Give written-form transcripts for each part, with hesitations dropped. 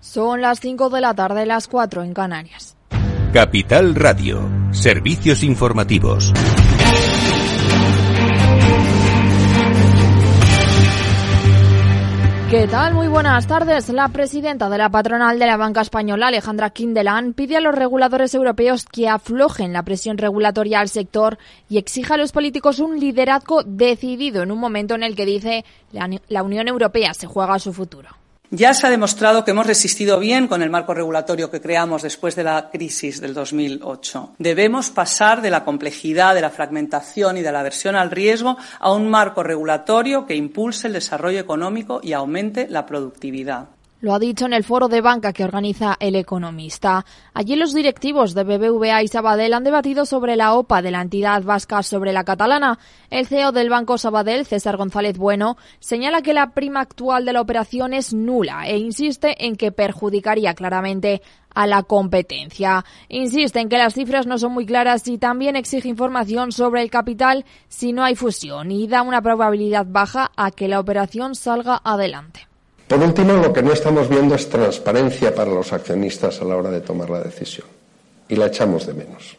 Son las 5 de la tarde, las 4 en Canarias. Capital Radio, servicios informativos. ¿Qué tal? Muy buenas tardes. La presidenta de la patronal de la banca española, Alejandra Quindelán, pide a los reguladores europeos que aflojen la presión regulatoria al sector y exija a los políticos un liderazgo decidido en un momento en el que, dice, la Unión Europea se juega su futuro. Ya se ha demostrado que hemos resistido bien con el marco regulatorio que creamos después de la crisis del 2008. Debemos pasar de la complejidad, de la fragmentación y de la aversión al riesgo a un marco regulatorio que impulse el desarrollo económico y aumente la productividad. Lo ha dicho en el foro de banca que organiza El Economista. Allí los directivos de BBVA y Sabadell han debatido sobre la OPA de la entidad vasca sobre la catalana. El CEO del Banco Sabadell, César González Bueno, señala que la prima actual de la operación es nula e insiste en que perjudicaría claramente a la competencia. Insiste en que las cifras no son muy claras y también exige información sobre el capital si no hay fusión y da una probabilidad baja a que la operación salga adelante. Por último, lo que no estamos viendo es transparencia para los accionistas a la hora de tomar la decisión, y la echamos de menos.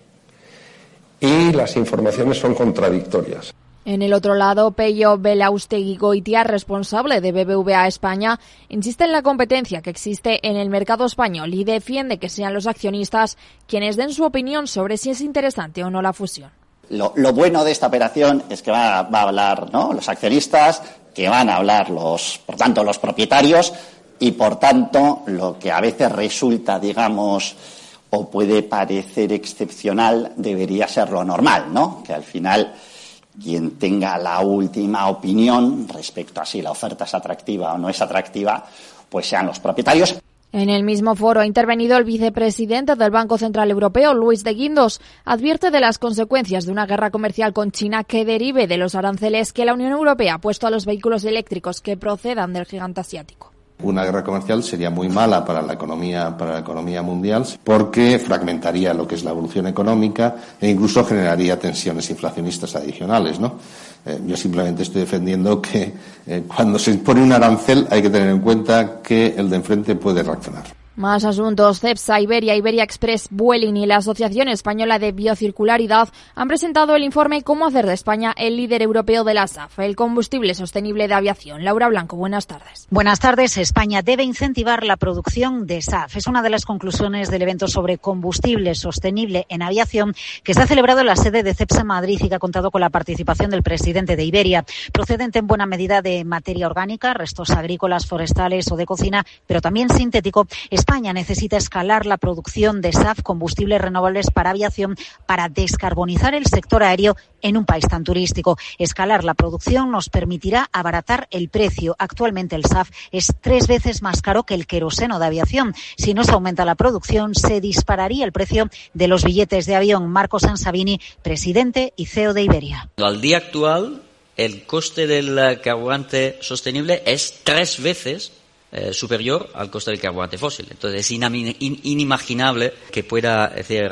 Y las informaciones son contradictorias. En el otro lado, Pello Belaustegui-Goitia, responsable de BBVA España, insiste en la competencia que existe en el mercado español y defiende que sean los accionistas quienes den su opinión sobre si es interesante o no la fusión. Lo bueno de esta operación es que va a hablar, ¿no?, los accionistas, que van a hablar por tanto, los propietarios y, por tanto, lo que a veces resulta, digamos, o puede parecer excepcional, debería ser lo normal, ¿no? Que al final quien tenga la última opinión respecto a si la oferta es atractiva o no es atractiva, pues sean los propietarios. En el mismo foro ha intervenido el vicepresidente del Banco Central Europeo, Luis de Guindos. Advierte de las consecuencias de una guerra comercial con China que derive de los aranceles que la Unión Europea ha puesto a los vehículos eléctricos que procedan del gigante asiático. Una guerra comercial sería muy mala para la economía mundial porque fragmentaría lo que es la evolución económica e incluso generaría tensiones inflacionistas adicionales, ¿no? Yo simplemente estoy defendiendo que cuando se impone un arancel hay que tener en cuenta que el de enfrente puede reaccionar. Más asuntos. Cepsa, Iberia, Iberia Express, Vueling y la Asociación Española de Biocircularidad han presentado el informe Cómo hacer de España el líder europeo de la SAF, el combustible sostenible de aviación. Laura Blanco, buenas tardes. Buenas tardes. España debe incentivar la producción de SAF. Es una de las conclusiones del evento sobre combustible sostenible en aviación que se ha celebrado en la sede de Cepsa en Madrid y que ha contado con la participación del presidente de Iberia. Procedente en buena medida de materia orgánica, restos agrícolas, forestales o de cocina, pero también sintético, España necesita escalar la producción de SAF, combustibles renovables para aviación, para descarbonizar el sector aéreo en un país tan turístico. Escalar la producción nos permitirá abaratar el precio. Actualmente el SAF es 3 veces más caro que el queroseno de aviación. Si no se aumenta la producción, se dispararía el precio de los billetes de avión. Marco Sansavini, presidente y CEO de Iberia. Al día actual, el coste del carburante sostenible es 3 veces superior al coste del carburante fósil. Entonces es inimaginable que pueda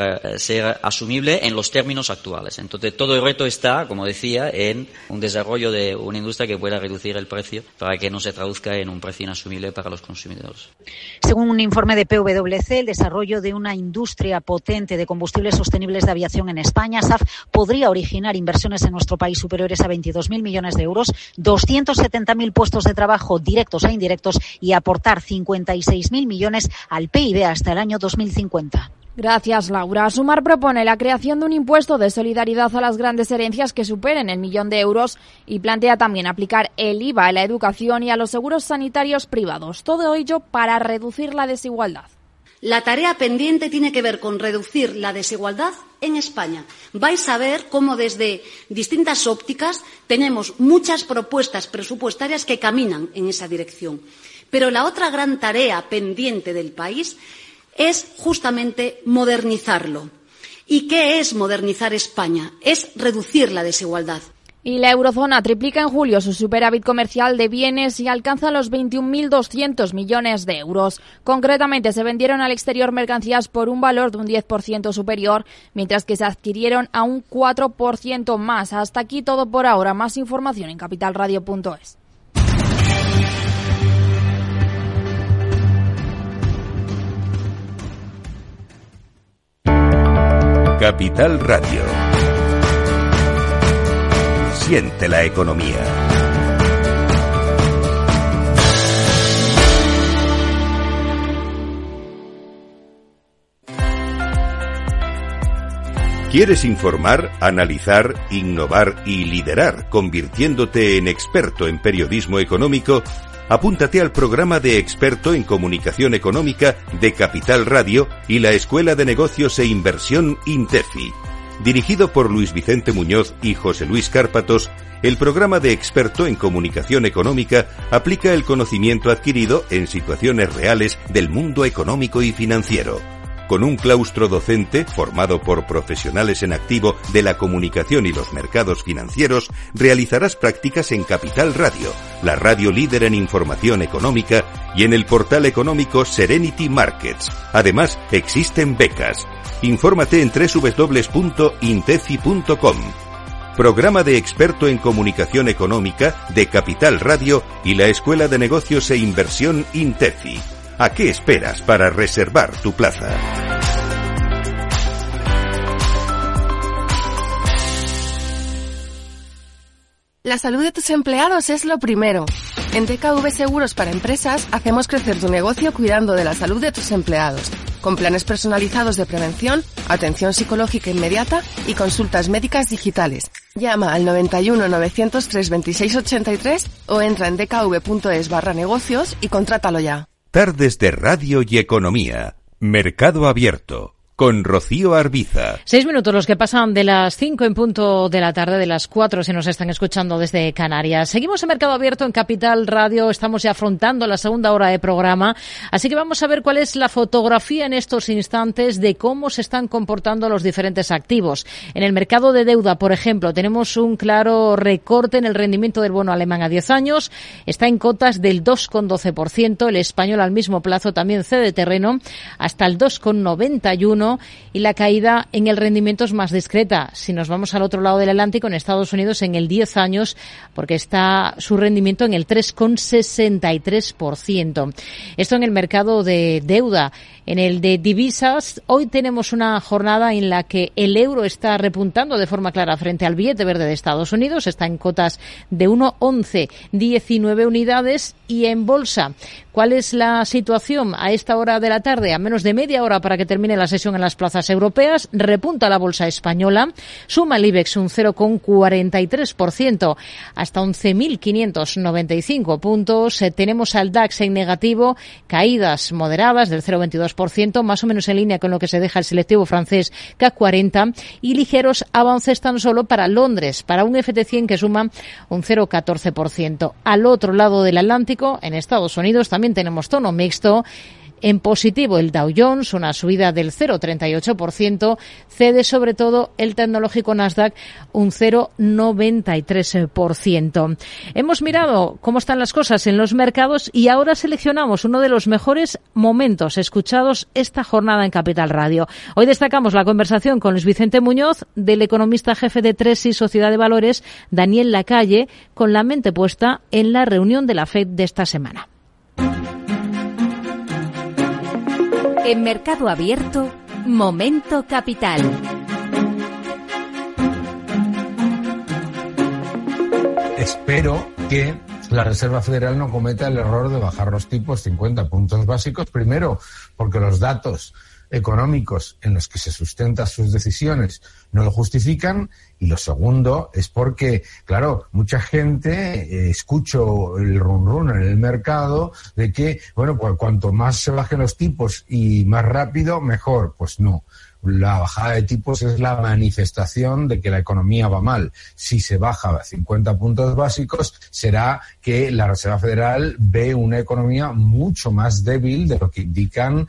ser asumible en los términos actuales. Entonces todo el reto está, como decía, en un desarrollo de una industria que pueda reducir el precio para que no se traduzca en un precio inasumible para los consumidores. Según un informe de PwC, el desarrollo de una industria potente de combustibles sostenibles de aviación en España, SAF, podría originar inversiones en nuestro país superiores a 22.000 millones de euros, 270.000 puestos de trabajo directos e indirectos y aportar 56.000 millones al PIB hasta el año 2050. Gracias, Laura. Sumar propone la creación de un impuesto de solidaridad a las grandes herencias que superen el 1.000.000 de euros y plantea también aplicar el IVA a la educación y a los seguros sanitarios privados. Todo ello para reducir la desigualdad. La tarea pendiente tiene que ver con reducir la desigualdad en España. Vais a ver cómo desde distintas ópticas tenemos muchas propuestas presupuestarias que caminan en esa dirección. Pero la otra gran tarea pendiente del país es justamente modernizarlo. ¿Y qué es modernizar España? Es reducir la desigualdad. Y la eurozona triplica en julio su superávit comercial de bienes y alcanza los 21.200 millones de euros. Concretamente, se vendieron al exterior mercancías por un valor de un 10% superior, mientras que se adquirieron a un 4% más. Hasta aquí todo por ahora. Más información en capitalradio.es. Capital Radio. Siente la economía. ¿Quieres informar, analizar, innovar y liderar, convirtiéndote en experto en periodismo económico? Apúntate al programa de experto en comunicación económica de Capital Radio y la Escuela de Negocios e Inversión INTEFI. Dirigido por Luis Vicente Muñoz y José Luis Cárpatos, el programa de experto en comunicación económica aplica el conocimiento adquirido en situaciones reales del mundo económico y financiero. Con un claustro docente formado por profesionales en activo de la comunicación y los mercados financieros, realizarás prácticas en Capital Radio, la radio líder en información económica, y en el portal económico Serenity Markets. Además, existen becas. Infórmate en www.intefi.com. Programa de experto en comunicación económica de Capital Radio y la Escuela de Negocios e Inversión INTEFI. ¿A qué esperas para reservar tu plaza? La salud de tus empleados es lo primero. En DKV Seguros para Empresas hacemos crecer tu negocio cuidando de la salud de tus empleados, con planes personalizados de prevención, atención psicológica inmediata y consultas médicas digitales. Llama al 91 903 26 83 o entra en dkv.es/negocios y contrátalo ya. Tardes de Radio y Economía. Mercado Abierto. Con Rocío Arbiza. 6 minutos los que pasan de las 5 en punto de la tarde, de las 4 si nos están escuchando desde Canarias. Seguimos en Mercado Abierto en Capital Radio, estamos ya afrontando la segunda hora de programa, así que vamos a ver cuál es la fotografía en estos instantes de cómo se están comportando los diferentes activos. En el mercado de deuda, por ejemplo, tenemos un claro recorte en el rendimiento del bono alemán a 10 años, está en cotas del 2,12%, el español al mismo plazo también cede terreno hasta el 2,91%, y la caída en el rendimiento es más discreta. Si nos vamos al otro lado del Atlántico, en Estados Unidos, en el 10 años, porque está su rendimiento en el 3,63%. Esto en el mercado de deuda. En el de divisas, hoy tenemos una jornada en la que el euro está repuntando de forma clara frente al billete verde de Estados Unidos. Está en cotas de 1,1119 unidades. Y en bolsa, ¿cuál es la situación a esta hora de la tarde? A menos de media hora para que termine la sesión en las plazas europeas, repunta la bolsa española, suma el IBEX un 0,43% hasta 11.595 puntos. Tenemos al DAX en negativo, caídas moderadas del 0,22%, más o menos en línea con lo que se deja el selectivo francés CAC 40, y ligeros avances tan solo para Londres, para un FT100 que suma un 0,14%. Al otro lado del Atlántico, en Estados Unidos, también tenemos tono mixto. En positivo el Dow Jones, una subida del 0,38%, cede sobre todo el tecnológico Nasdaq un 0,93%. Hemos mirado cómo están las cosas en los mercados y ahora seleccionamos uno de los mejores momentos escuchados esta jornada en Capital Radio. Hoy destacamos la conversación con Luis Vicente Muñoz, del economista jefe de Tresis Sociedad de Valores, Daniel Lacalle, con la mente puesta en la reunión de la FED de esta semana. En Mercado Abierto, Momento Capital. Espero que la Reserva Federal no cometa el error de bajar los tipos 50 puntos básicos. Primero, porque los datos económicos en los que se sustentan sus decisiones no lo justifican, y lo segundo es porque, claro, mucha gente escucho el run en el mercado de que, bueno, pues cuanto más se bajen los tipos y más rápido, mejor. Pues no. La bajada de tipos es la manifestación de que la economía va mal. Si se baja a 50 puntos básicos, será que la Reserva Federal ve una economía mucho más débil de lo que indican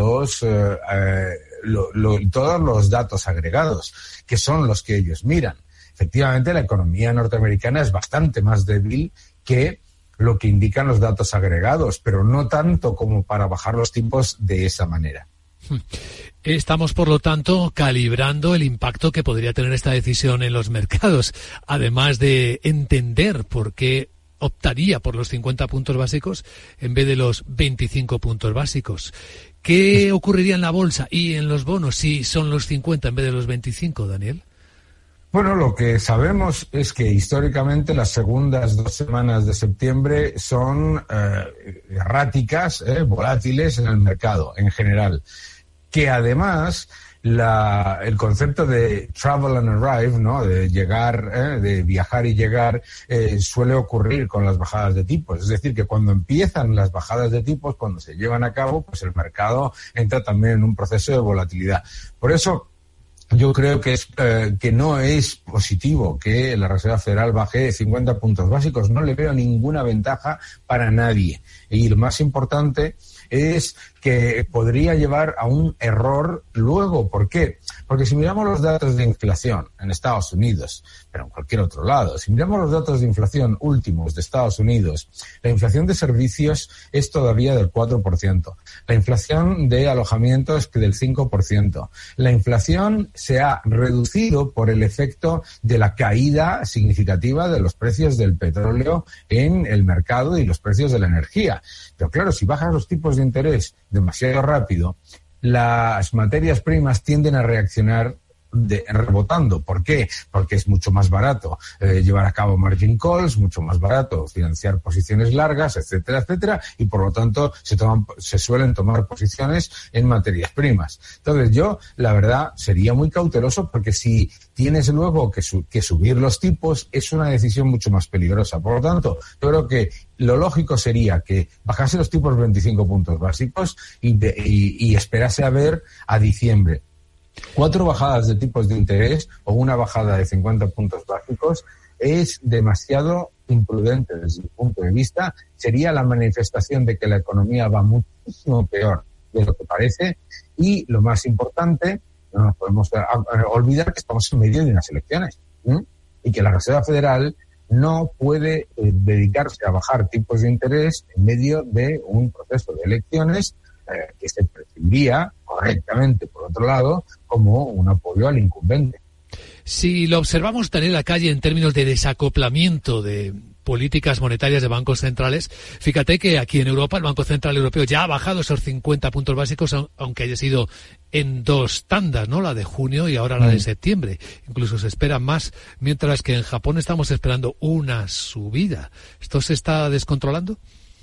todos los datos agregados, que son los que ellos miran. Efectivamente, la economía norteamericana es bastante más débil que lo que indican los datos agregados, pero no tanto como para bajar los tipos de esa manera. Estamos, por lo tanto, calibrando el impacto que podría tener esta decisión en los mercados, además de entender por qué optaría por los 50 puntos básicos en vez de los 25 puntos básicos. ¿Qué ocurriría en la bolsa y en los bonos si son los 50 en vez de los 25, Daniel? Bueno, lo que sabemos es que históricamente las segundas 2 semanas de septiembre son erráticas, volátiles en el mercado en general. Que además el concepto de travel and arrive, ¿no?, de llegar, de viajar y llegar, suele ocurrir con las bajadas de tipos. Es decir, que cuando empiezan las bajadas de tipos, cuando se llevan a cabo, pues el mercado entra también en un proceso de volatilidad. Por eso, yo creo que no es positivo que la Reserva Federal baje 50 puntos básicos. No le veo ninguna ventaja para nadie. Y lo más importante es que podría llevar a un error luego. ¿Por qué? Porque si miramos los datos de inflación en Estados Unidos, pero en cualquier otro lado, si miramos los datos de inflación últimos de Estados Unidos, la inflación de servicios es todavía del 4%. La inflación de alojamiento es del 5%. La inflación se ha reducido por el efecto de la caída significativa de los precios del petróleo en el mercado y los precios de la energía. Pero claro, si bajas los tipos de interés demasiado rápido, las materias primas tienden a reaccionar rebotando. ¿Por qué? Porque es mucho más barato llevar a cabo margin calls, mucho más barato financiar posiciones largas, etcétera, etcétera, y por lo tanto se suelen tomar posiciones en materias primas. Entonces yo, la verdad, sería muy cauteloso, porque si tienes luego que subir los tipos, es una decisión mucho más peligrosa. Por lo tanto, yo creo que lo lógico sería que bajase los tipos 25 puntos básicos y esperase a ver a diciembre. 4 bajadas de tipos de interés o una bajada de 50 puntos básicos es demasiado imprudente desde mi punto de vista. Sería la manifestación de que la economía va muchísimo peor de lo que parece, y lo más importante, no nos podemos olvidar que estamos en medio de unas elecciones, y que la Reserva Federal no puede dedicarse a bajar tipos de interés en medio de un proceso de elecciones que se percibiría correctamente, por otro lado, como un apoyo al incumbente. Si lo observamos, Daniel Lacalle, en términos de desacoplamiento de políticas monetarias de bancos centrales, fíjate que aquí en Europa el Banco Central Europeo ya ha bajado esos 50 puntos básicos, aunque haya sido en 2 tandas, ¿no? La de junio y ahora la de septiembre. Incluso se espera más, mientras que en Japón estamos esperando una subida. ¿Esto se está descontrolando?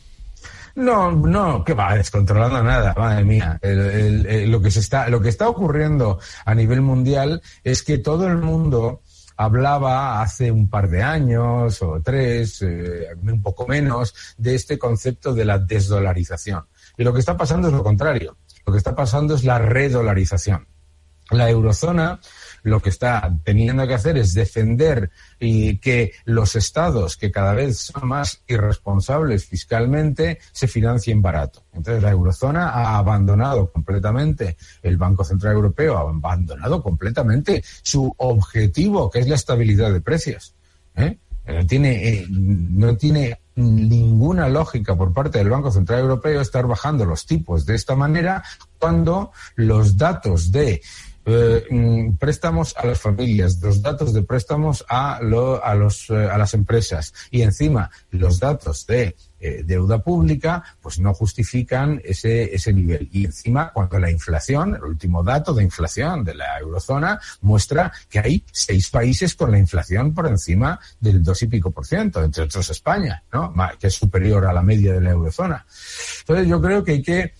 No, que va descontrolando nada, madre mía. Lo que está ocurriendo a nivel mundial es que todo el mundo hablaba hace un par de años o 3, un poco menos, de este concepto de la desdolarización. Y lo que está pasando es lo contrario. Lo que está pasando es la redolarización. La eurozona lo que está teniendo que hacer es defender y que los estados, que cada vez son más irresponsables fiscalmente, se financien barato. Entonces la eurozona ha abandonado completamente, el Banco Central Europeo ha abandonado completamente su objetivo, que es la estabilidad de precios. No tiene ninguna lógica por parte del Banco Central Europeo estar bajando los tipos de esta manera, cuando los datos de préstamos a las familias, los datos de préstamos a las empresas, y encima los datos de deuda pública, pues no justifican ese nivel. Y encima, cuando la inflación, el último dato de inflación de la eurozona muestra que hay 6 países con la inflación por encima del 2 y pico %, entre otros España, ¿no?, que es superior a la media de la eurozona. Entonces yo creo que hay que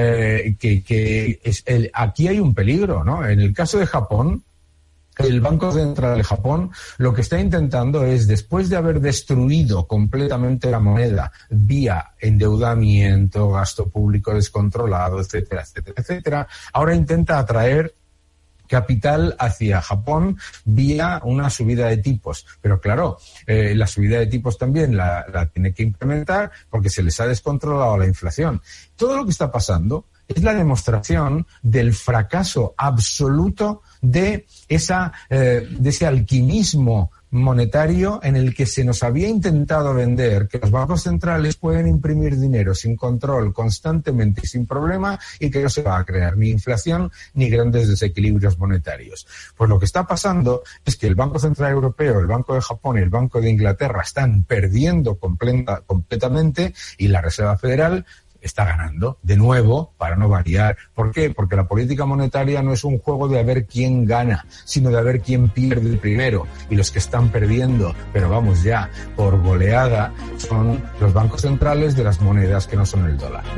aquí hay un peligro, ¿no? En el caso de Japón, el Banco Central de Japón lo que está intentando es, después de haber destruido completamente la moneda vía endeudamiento, gasto público descontrolado, etcétera, etcétera, etcétera, ahora intenta atraer capital hacia Japón vía una subida de tipos. Pero claro, la subida de tipos también la tiene que implementar, porque se les ha descontrolado la inflación. Todo lo que está pasando es la demostración del fracaso absoluto de ese alquimismo monetario en el que se nos había intentado vender que los bancos centrales pueden imprimir dinero sin control, constantemente y sin problema, y que no se va a crear ni inflación ni grandes desequilibrios monetarios. Pues lo que está pasando es que el Banco Central Europeo, el Banco de Japón y el Banco de Inglaterra están perdiendo completamente, y la Reserva Federal está ganando, de nuevo, para no variar. ¿Por qué? Porque la política monetaria no es un juego de a ver quién gana, sino de a ver quién pierde primero. Y los que están perdiendo, pero vamos ya, por goleada, son los bancos centrales de las monedas que no son el dólar.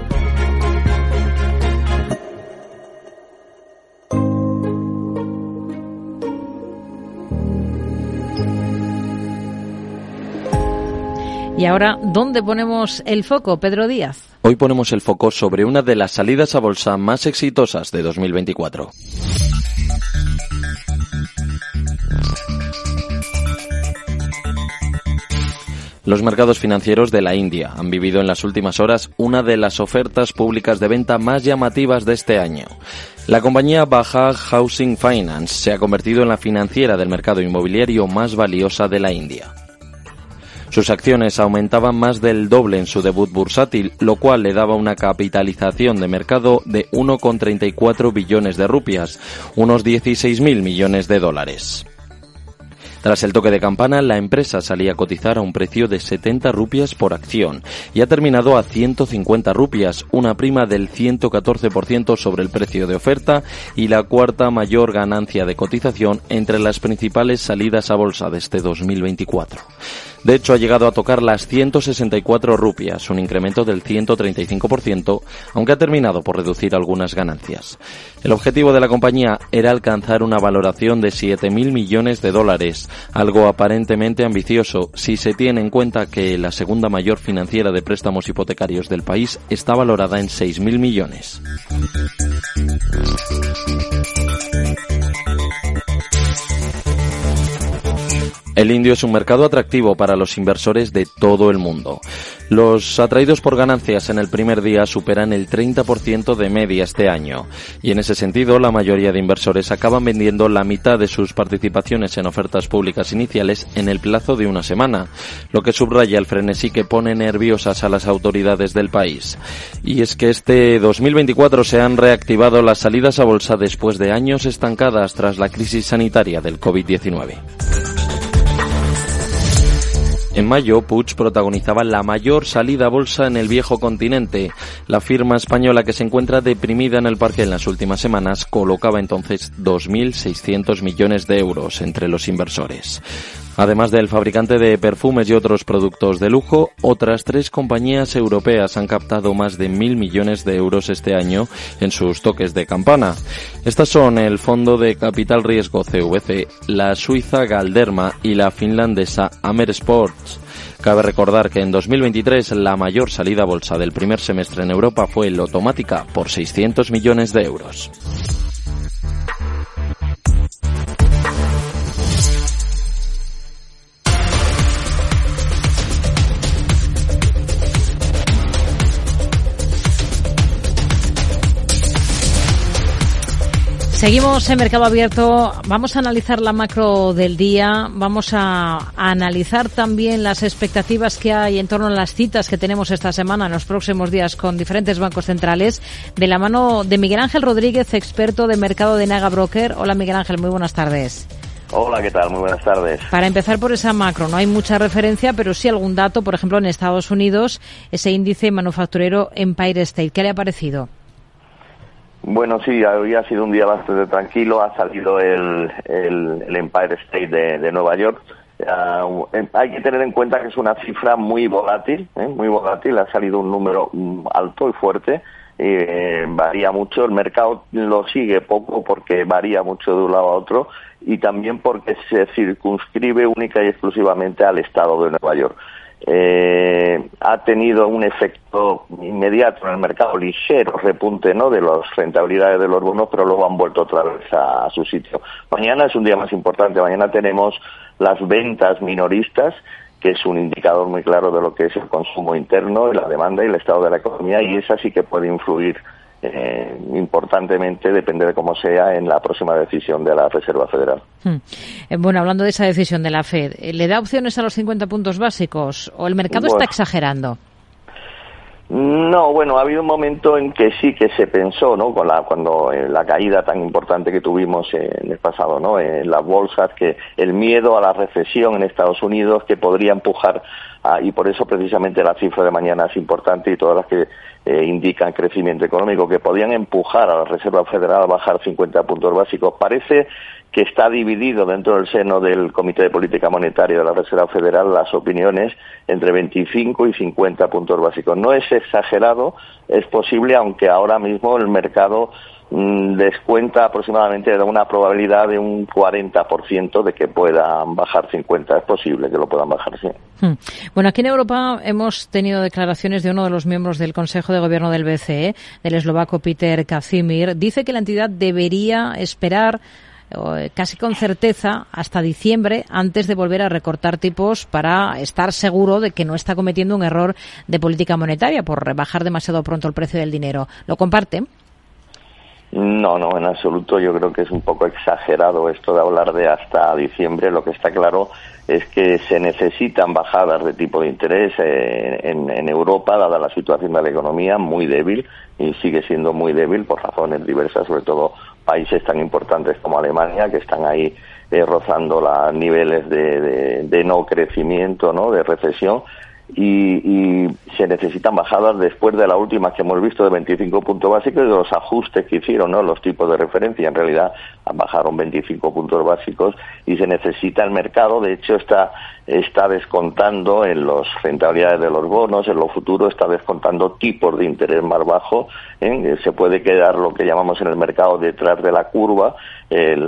Y ahora, ¿dónde ponemos el foco, Pedro Díaz? Hoy ponemos el foco sobre una de las salidas a bolsa más exitosas de 2024. Los mercados financieros de la India han vivido en las últimas horas una de las ofertas públicas de venta más llamativas de este año. La compañía Bajaj Housing Finance se ha convertido en la financiera del mercado inmobiliario más valiosa de la India. Sus acciones aumentaban más del doble en su debut bursátil, lo cual le daba una capitalización de mercado de 1,34 billones de rupias, unos 16.000 millones de dólares. Tras el toque de campana, la empresa salía a cotizar a un precio de 70 rupias por acción y ha terminado a 150 rupias, una prima del 114% sobre el precio de oferta y la cuarta mayor ganancia de cotización entre las principales salidas a bolsa de este 2024. De hecho, ha llegado a tocar las 164 rupias, un incremento del 135%, aunque ha terminado por reducir algunas ganancias. El objetivo de la compañía era alcanzar una valoración de 7.000 millones de dólares, algo aparentemente ambicioso si se tiene en cuenta que la segunda mayor financiera de préstamos hipotecarios del país está valorada en 6.000 millones. El indio es un mercado atractivo para los inversores de todo el mundo. Los atraídos por ganancias en el primer día superan el 30% de media este año. Y en ese sentido, la mayoría de inversores acaban vendiendo la mitad de sus participaciones en ofertas públicas iniciales en el plazo de una semana, lo que subraya el frenesí que pone nerviosas a las autoridades del país. Y es que este 2024 se han reactivado las salidas a bolsa después de años estancadas tras la crisis sanitaria del COVID-19. En mayo, Puig protagonizaba la mayor salida a bolsa en el viejo continente. La firma española, que se encuentra deprimida en el parque en las últimas semanas, colocaba entonces 2.600 millones de euros entre los inversores. Además del fabricante de perfumes y otros productos de lujo, otras 3 compañías europeas han captado más de 1.000 millones de euros este año en sus toques de campana. Estas son el fondo de capital riesgo CVC, la suiza Galderma y la finlandesa Amer Sports. Cabe recordar que en 2023 la mayor salida a bolsa del primer semestre en Europa fue el Automática por 600 millones de euros. Seguimos en Mercado Abierto, vamos a analizar la macro del día, vamos a analizar también las expectativas que hay en torno a las citas que tenemos esta semana, en los próximos días, con diferentes bancos centrales, de la mano de Miguel Ángel Rodríguez, experto de mercado de Naga Broker. Hola Miguel Ángel, muy buenas tardes. Hola, ¿qué tal? Muy buenas tardes. Para empezar por esa macro, no hay mucha referencia, pero sí algún dato, por ejemplo en Estados Unidos, ese índice manufacturero Empire State. ¿Qué le ha parecido? Bueno, sí, hoy ha sido un día bastante tranquilo. Ha salido el Empire State de Nueva York. Hay que tener en cuenta que es una cifra muy volátil, muy volátil. Ha salido un número alto y fuerte. Varía mucho. El mercado lo sigue poco porque varía mucho de un lado a otro y también porque se circunscribe única y exclusivamente al estado de Nueva York. Ha tenido un efecto inmediato en el mercado, ligero repunte, ¿no?, de las rentabilidades de los bonos, pero luego han vuelto otra vez a su sitio. Mañana es un día más importante. Mañana tenemos las ventas minoristas, que es un indicador muy claro de lo que es el consumo interno, la demanda y el estado de la economía, y esa sí que puede influir importantemente, depende de cómo sea en la próxima decisión de la Reserva Federal. Bueno, hablando de esa decisión de la FED, ¿le da opciones a los 50 puntos básicos o el mercado está exagerando? No, bueno, ha habido un momento en que sí que se pensó, ¿no? Cuando la caída tan importante que tuvimos en el pasado, ¿no? En las bolsas, que el miedo a la recesión en Estados Unidos que podría empujar y por eso precisamente la cifra de mañana es importante y todas las que indican crecimiento económico, que podían empujar a la Reserva Federal a bajar 50 puntos básicos. Parece que está dividido dentro del seno del Comité de Política Monetaria de la Reserva Federal las opiniones entre 25 y 50 puntos básicos. No es exagerado, es posible, aunque ahora mismo el mercado descuenta aproximadamente de una probabilidad de un 40% de que puedan bajar 50. Es posible que lo puedan bajar, sí. Bueno, aquí en Europa hemos tenido declaraciones de uno de los miembros del Consejo de Gobierno del BCE, del eslovaco Peter Kazimir. Dice que la entidad debería esperar casi con certeza hasta diciembre antes de volver a recortar tipos para estar seguro de que no está cometiendo un error de política monetaria por rebajar demasiado pronto el precio del dinero. ¿Lo comparte? No, en absoluto. Yo creo que es un poco exagerado esto de hablar de hasta diciembre. Lo que está claro es que se necesitan bajadas de tipo de interés en Europa, dada la situación de la economía muy débil, y sigue siendo muy débil por razones diversas, sobre todo países tan importantes como Alemania, que están ahí rozando los niveles de no crecimiento, ¿no? De recesión. Y se necesitan bajadas después de la última que hemos visto de 25 puntos básicos y de los ajustes que hicieron, ¿no? Los tipos de referencia en realidad bajaron 25 puntos básicos y se necesita el mercado. De hecho está descontando en las rentabilidades de los bonos, en lo futuro está descontando tipos de interés más bajos, se puede quedar lo que llamamos en el mercado detrás de la curva, el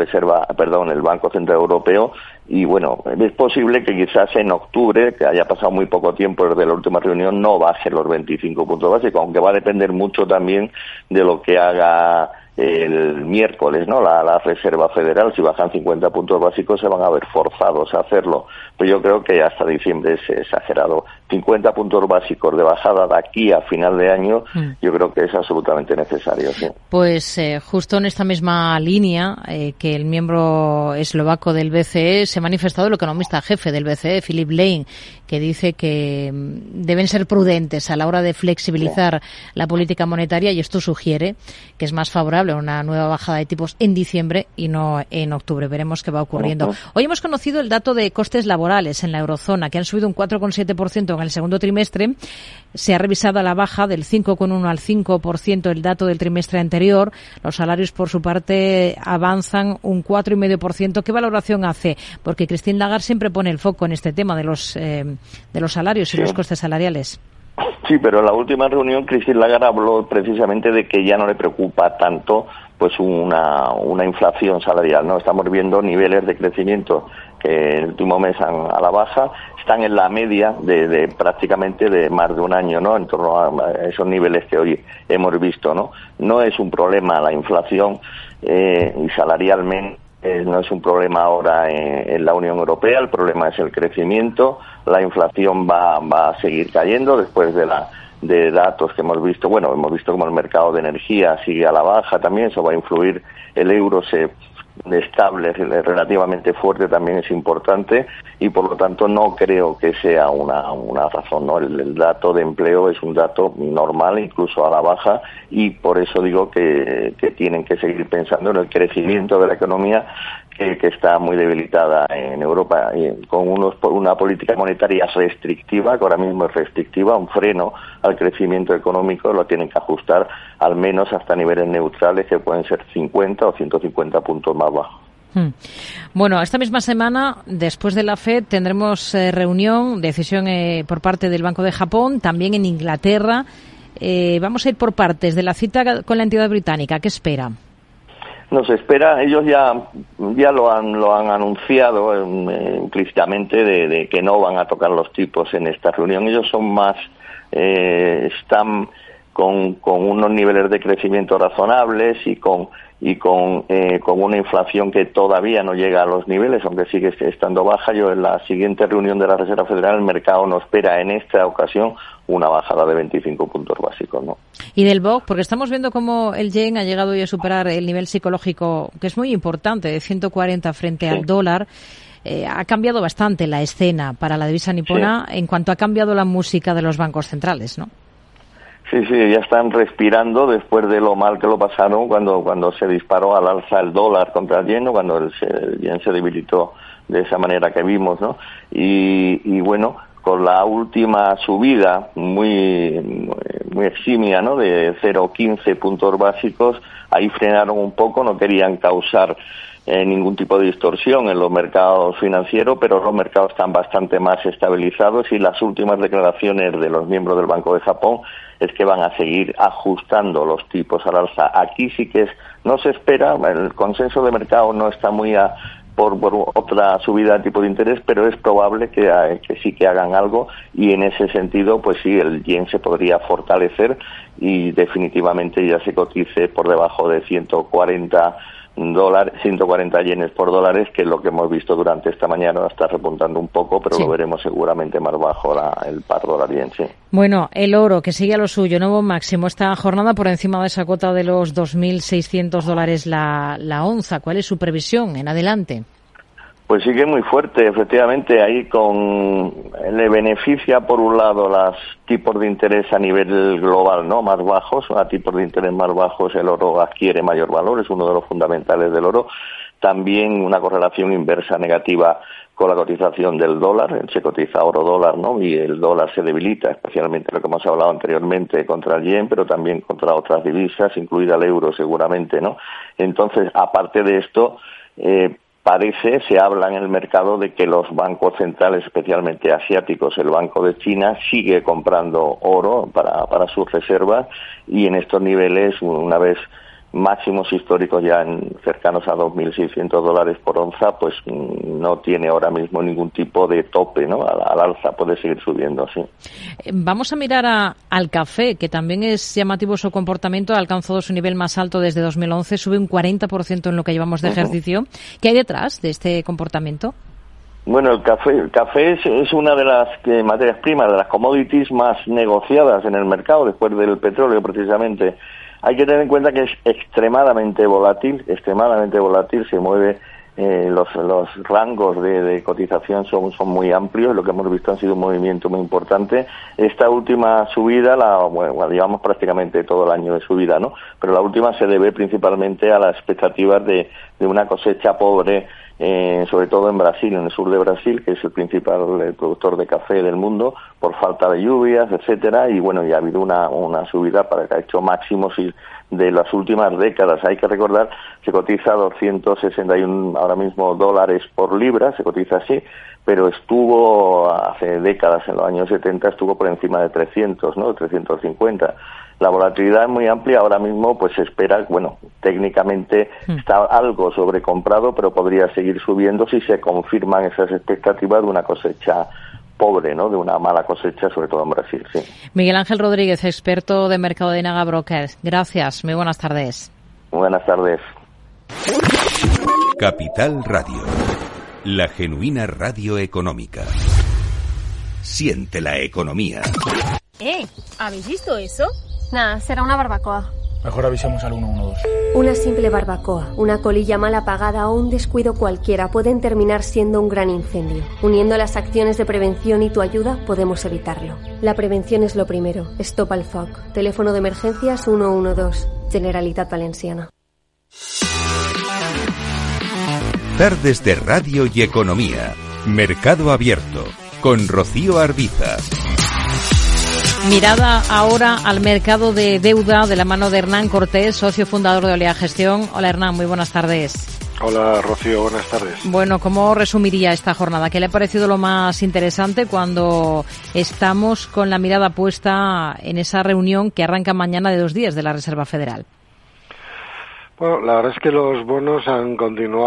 Banco Central Europeo. Y bueno, es posible que quizás en octubre, que haya pasado muy poco tiempo desde la última reunión, no baje los 25 puntos básicos, aunque va a depender mucho también de lo que haga el miércoles, ¿no? La Reserva Federal. Si bajan 50 puntos básicos se van a ver forzados a hacerlo, pero yo creo que hasta diciembre es exagerado. 50 puntos básicos de bajada de aquí a final de año, yo creo que es absolutamente necesario, sí. Pues justo en esta misma línea que el miembro eslovaco del BCE se ha manifestado el economista jefe del BCE, Philip Lane, que dice que deben ser prudentes a la hora de flexibilizar la política monetaria, y esto sugiere que es más favorable una nueva bajada de tipos en diciembre y no en octubre. Veremos qué va ocurriendo. Hoy hemos conocido el dato de costes laborales en la eurozona, que han subido un 4,7% en el segundo trimestre. Se ha revisado a la baja del 5,1 al 5% el dato del trimestre anterior. Los salarios, por su parte, avanzan un 4,5%. ¿Qué valoración hace? Porque Christine Lagarde siempre pone el foco en este tema de los salarios y los costes salariales. Sí, pero en la última reunión Christine Lagarde habló precisamente de que ya no le preocupa tanto pues una inflación salarial, ¿no? Estamos viendo niveles de crecimiento que en el último mes a la baja, están en la media de prácticamente de más de un año, ¿no? En torno a esos niveles que hoy hemos visto, ¿no? No es un problema la inflación y salarialmente no es un problema ahora en la Unión Europea. El problema es el crecimiento. La inflación va a seguir cayendo después de datos que hemos visto. Bueno, hemos visto como el mercado de energía sigue a la baja también. Eso va a influir. El euro estable, relativamente fuerte, también es importante, y por lo tanto no creo que sea una razón, ¿no? El dato de empleo es un dato normal, incluso a la baja, y por eso digo que tienen que seguir pensando en el crecimiento de la economía, que está muy debilitada en Europa, con una política monetaria restrictiva, que ahora mismo es restrictiva, un freno al crecimiento económico. Lo tienen que ajustar al menos hasta niveles neutrales, que pueden ser 50 o 150 puntos más bajos. Bueno, esta misma semana, después de la FED, tendremos decisión por parte del Banco de Japón, también en Inglaterra. Vamos a ir por partes de la cita con la entidad británica. ¿Qué espera? Nos espera, ellos ya lo han anunciado implícitamente de que no van a tocar los tipos en esta reunión. Ellos son más, están con unos niveles de crecimiento razonables y con una inflación que todavía no llega a los niveles, aunque sigue estando baja. Yo en la siguiente reunión de la Reserva Federal, el mercado nos espera en esta ocasión una bajada de 25 puntos básicos, ¿no? Y del BOC, porque estamos viendo cómo el yen ha llegado hoy a superar el nivel psicológico, que es muy importante, de 140 frente al dólar. Ha cambiado bastante la escena para la divisa nipona en cuanto ha cambiado la música de los bancos centrales, ¿no? Sí, ya están respirando después de lo mal que lo pasaron cuando se disparó al alza el dólar contra el yen, cuando el yen se debilitó de esa manera que vimos, ¿no? Y bueno, con la última subida muy eximia, ¿no?, de 0,15 puntos básicos, ahí frenaron un poco, no querían causar ningún tipo de distorsión en los mercados financieros, pero los mercados están bastante más estabilizados y las últimas declaraciones de los miembros del Banco de Japón es que van a seguir ajustando los tipos al alza. Aquí sí que no se espera, el consenso de mercado no está muy por otra subida de tipo de interés, pero es probable que sí que hagan algo, y en ese sentido, pues sí, el yen se podría fortalecer y definitivamente ya se cotice por debajo de 140 yenes por dólares, que es lo que hemos visto durante esta mañana. Está repuntando un poco, pero lo veremos seguramente más bajo el par dólar-yen, sí. Bueno, el oro, que sigue a lo suyo, nuevo máximo esta jornada por encima de esa cota de los $2.600 la onza. ¿Cuál es su previsión en adelante? Pues sigue muy fuerte, efectivamente. Ahí le beneficia por un lado los tipos de interés a nivel global, ¿no?, más bajos. A tipos de interés más bajos el oro adquiere mayor valor, es uno de los fundamentales del oro. También una correlación inversa negativa con la cotización del dólar. Se cotiza oro-dólar, ¿no?, y el dólar se debilita, especialmente lo que hemos hablado anteriormente contra el yen, pero también contra otras divisas, incluida el euro seguramente, ¿no? Entonces, aparte de esto, se habla en el mercado de que los bancos centrales, especialmente asiáticos, el Banco de China, sigue comprando oro para sus reservas, y en estos niveles, una vez máximos históricos ya cercanos a $2.600 por onza, pues no tiene ahora mismo ningún tipo de tope, ¿no?, al alza, puede seguir subiendo, sí. Vamos a mirar al café, que también es llamativo su comportamiento. Ha alcanzado su nivel más alto desde 2011, sube un 40% en lo que llevamos de ejercicio. ¿Qué hay detrás de este comportamiento? Bueno, el café es una de las materias primas, de las commodities más negociadas en el mercado, después del petróleo precisamente. Hay que tener en cuenta que es extremadamente volátil, se mueve, los rangos de cotización son muy amplios. Lo que hemos visto ha sido un movimiento muy importante. Esta última subida, llevamos prácticamente todo el año de subida, ¿no? Pero la última se debe principalmente a las expectativas de una cosecha pobre, sobre todo en Brasil, en el sur de Brasil, que es el principal productor de café del mundo, por falta de lluvias, etcétera, y bueno, ya ha habido una subida que ha hecho máximos de las últimas décadas. Hay que recordar, se cotiza a 261 ahora mismo dólares por libra, se cotiza así, pero estuvo hace décadas, en los años 70, estuvo por encima de 300, ¿no?, de 350. La volatilidad es muy amplia. Ahora mismo pues se espera, técnicamente está algo sobrecomprado, pero podría seguir subiendo si se confirman esas expectativas de una cosecha pobre, ¿no?, de una mala cosecha, sobre todo en Brasil, sí. Miguel Ángel Rodríguez, experto de mercado de Naga Brokers. Gracias, muy buenas tardes. Buenas tardes. Capital Radio, la genuina radio económica. Siente la economía. ¿Habéis visto eso? Nada, será una barbacoa. Mejor avisemos al 112. Una simple barbacoa, una colilla mal apagada o un descuido cualquiera pueden terminar siendo un gran incendio. Uniendo las acciones de prevención y tu ayuda, podemos evitarlo. La prevención es lo primero. Stop al foc. Teléfono de emergencias 112. Generalitat Valenciana. Tardes de Radio y Economía. Mercado Abierto. Con Rocío Arbiza. Mirada ahora al mercado de deuda de la mano de Hernán Cortés, socio fundador de Olea Gestión. Hola Hernán, muy buenas tardes. Hola Rocío, buenas tardes. Bueno, ¿cómo resumiría esta jornada? ¿Qué le ha parecido lo más interesante cuando estamos con la mirada puesta en esa reunión que arranca mañana de 2 días de la Reserva Federal? Bueno, la verdad es que los bonos han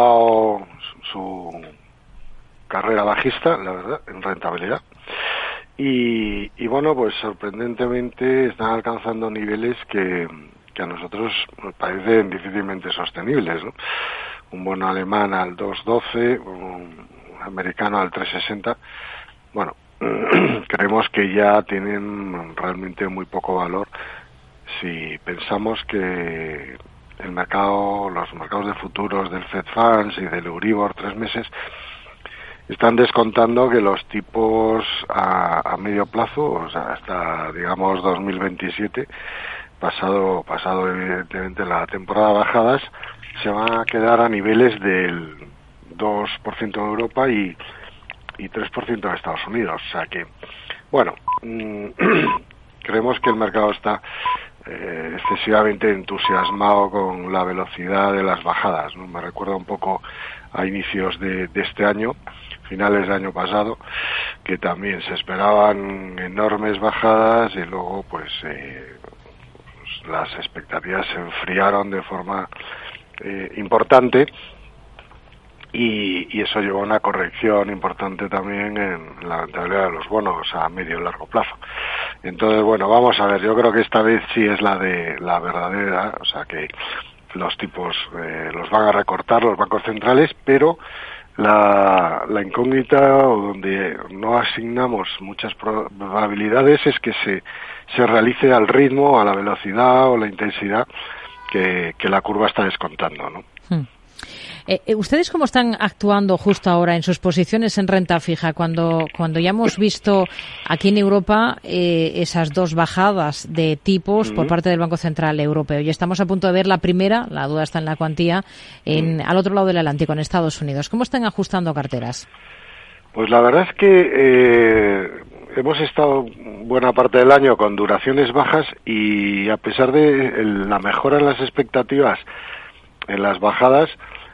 continuado su carrera bajista, la verdad, en rentabilidad. y bueno, pues sorprendentemente están alcanzando niveles que a nosotros nos parecen difícilmente sostenibles, ¿no? Un bono alemán al 2,12, un americano al 3,60. Bueno, creemos que ya tienen realmente muy poco valor si pensamos que los mercados de futuros del Fed Funds y del Euribor 3 meses están descontando que los tipos a medio plazo, o sea, hasta digamos 2027, pasado evidentemente la temporada de bajadas, se van a quedar a niveles del 2% en Europa y 3% en Estados Unidos. O sea que, bueno, creemos que el mercado está excesivamente entusiasmado con la velocidad de las bajadas, ¿no? Me recuerda un poco a inicios de este año, finales del año pasado, que también se esperaban enormes bajadas y luego pues las expectativas se enfriaron de forma importante y eso llevó a una corrección importante también en la rentabilidad de los bonos a medio y largo plazo. Entonces, bueno, vamos a ver, yo creo que esta vez sí es la verdadera, o sea que los tipos los van a recortar los bancos centrales, pero la incógnita, o donde no asignamos muchas probabilidades, es que se realice al ritmo, a la velocidad o la intensidad que la curva está descontando, ¿no? ¿Ustedes cómo están actuando justo ahora en sus posiciones en renta fija cuando ya hemos visto aquí en Europa esas 2 bajadas de tipos por parte del Banco Central Europeo? Y estamos a punto de ver la primera, la duda está en la cuantía, al otro lado del Atlántico, en Estados Unidos. ¿Cómo están ajustando carteras? Pues la verdad es que hemos estado buena parte del año con duraciones bajas y a pesar de la mejora en las expectativas en las bajadas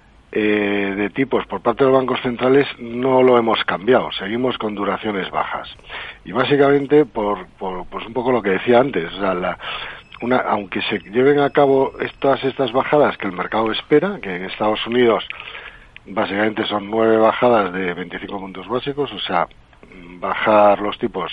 de tipos por parte de los bancos centrales, no lo hemos cambiado, seguimos con duraciones bajas. Y básicamente por pues un poco lo que decía antes, o sea, aunque se lleven a cabo todas estas bajadas que el mercado espera, que en Estados Unidos básicamente son 9 bajadas de 25 puntos básicos, o sea, bajar los tipos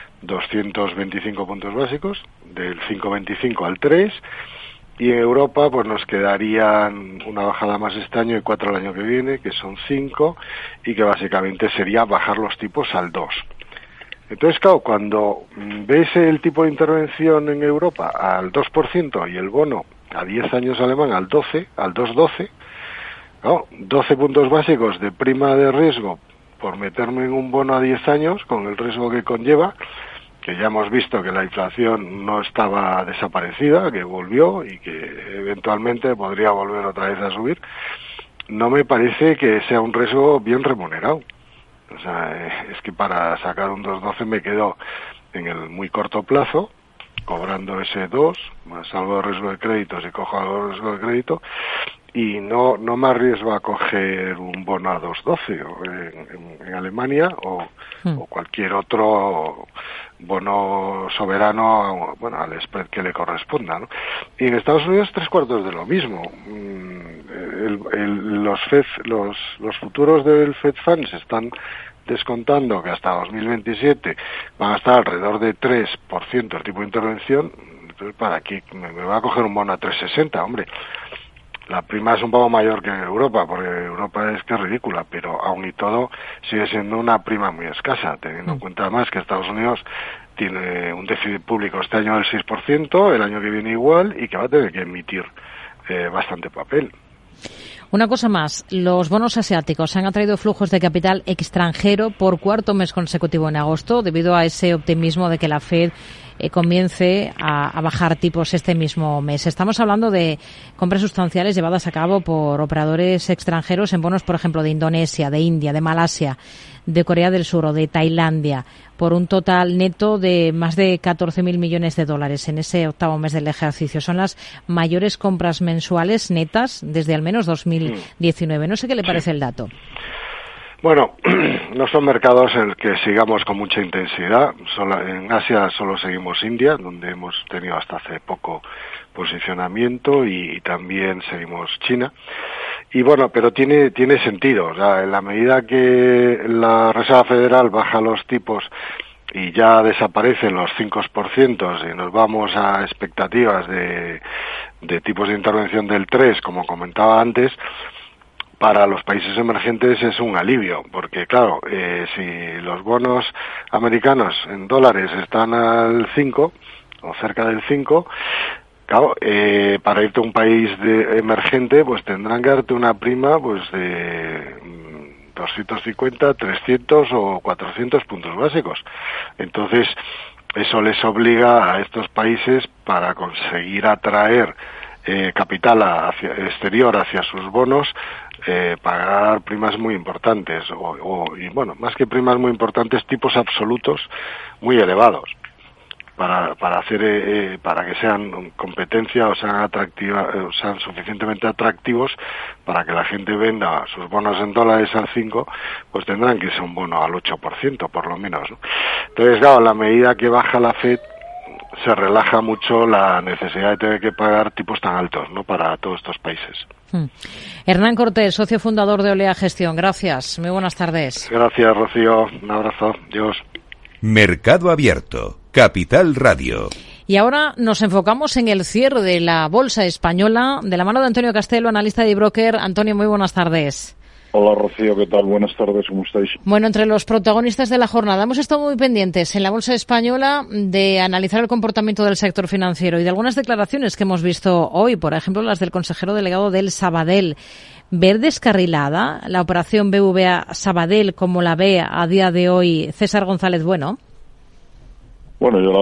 225 puntos básicos, del 5,25 al 3, y en Europa pues nos quedarían una bajada más este año y 4 el año que viene, que son 5, y que básicamente sería bajar los tipos al 2. Entonces, claro, cuando ves el tipo de intervención en Europa al 2% y el bono a 10 años alemán al 2,12, ¿no? 12 puntos básicos de prima de riesgo por meterme en un bono a 10 años, con el riesgo que conlleva, que ya hemos visto que la inflación no estaba desaparecida, que volvió y que eventualmente podría volver otra vez a subir, no me parece que sea un riesgo bien remunerado. O sea, es que para sacar un 2,12 me quedo en el muy corto plazo, cobrando ese 2, más algo de riesgo de crédito, si cojo algo de riesgo de crédito, y no me arriesgo a coger un bono a 2,12 en Alemania o cualquier otro bono soberano, bueno, al spread que le corresponda, ¿no? Y en Estados Unidos 3/4 de lo mismo. Los futuros del Fed Funds están descontando que hasta 2027 van a estar alrededor de 3% el tipo de intervención. Entonces, ¿para qué me voy a coger un bono a 3,60? Hombre, la prima es un poco mayor que en Europa, porque Europa es que es ridícula, pero aún y todo sigue siendo una prima muy escasa, teniendo en cuenta además que Estados Unidos tiene un déficit público este año del 6%, el año que viene igual, y que va a tener que emitir bastante papel. Una cosa más, los bonos asiáticos han atraído flujos de capital extranjero por 4º mes consecutivo en agosto, debido a ese optimismo de que la Fed comience a bajar tipos este mismo mes. Estamos hablando de compras sustanciales llevadas a cabo por operadores extranjeros en bonos, por ejemplo, de Indonesia, de India, de Malasia, de Corea del Sur o de Tailandia, por un total neto de más de 14.000 millones de dólares en ese 8º mes del ejercicio. Son las mayores compras mensuales netas desde al menos 2019. No sé qué le parece el dato. Bueno, no son mercados en los que sigamos con mucha intensidad. En Asia solo seguimos India, donde hemos tenido hasta hace poco posicionamiento, y también seguimos China. Y bueno, pero tiene sentido. O sea, en la medida que la Reserva Federal baja los tipos y ya desaparecen los 5% y nos vamos a expectativas de tipos de intervención del 3%, como comentaba antes, para los países emergentes es un alivio, porque claro, si los bonos americanos en dólares están al 5 o cerca del 5, claro, para irte a un país emergente, pues tendrán que darte una prima pues de 250, 300 o 400 puntos básicos. Entonces, eso les obliga a estos países, para conseguir atraer capital exterior hacia sus bonos, pagar primas muy importantes, y bueno, más que primas muy importantes, tipos absolutos muy elevados, para hacer para que sean competencia o sean sean suficientemente atractivos para que la gente venda sus bonos en dólares al 5, pues tendrán que ser un bono al 8% por lo menos, ¿no? Entonces, claro, a la medida que baja la Fed, se relaja mucho la necesidad de tener que pagar tipos tan altos, ¿no?, para todos estos países. Hernán Cortés, socio fundador de Olea Gestión. Gracias. Muy buenas tardes. Gracias, Rocío. Un abrazo. Adiós. Mercado Abierto, Capital Radio. Y ahora nos enfocamos en el cierre de la bolsa española, de la mano de Antonio Castelo, analista de broker. Antonio, muy buenas tardes. Hola, Rocío, ¿qué tal? Buenas tardes, ¿cómo estáis? Bueno, entre los protagonistas de la jornada hemos estado muy pendientes en la bolsa española de analizar el comportamiento del sector financiero y de algunas declaraciones que hemos visto hoy, por ejemplo, las del consejero delegado del Sabadell. ¿Ver descarrilada la operación BBVA Sabadell como la ve a día de hoy César González Bueno? Bueno, yo la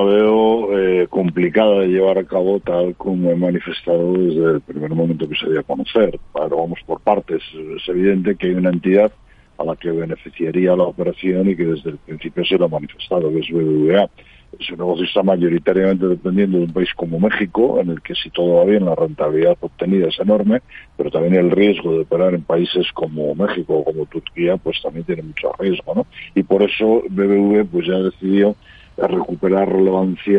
veo complicada de llevar a cabo, tal como he manifestado desde el primer momento que se dio a conocer. Pero vamos por partes. Es evidente que hay una entidad a la que beneficiaría la operación y que desde el principio se lo ha manifestado, que es BBVA. Su negocio está mayoritariamente dependiendo de un país como México, en el que si todo va bien la rentabilidad obtenida es enorme, pero también el riesgo de operar en países como México o como Turquía pues también tiene mucho riesgo, ¿no? Y por eso BBVA pues ya decidió recuperar relevancia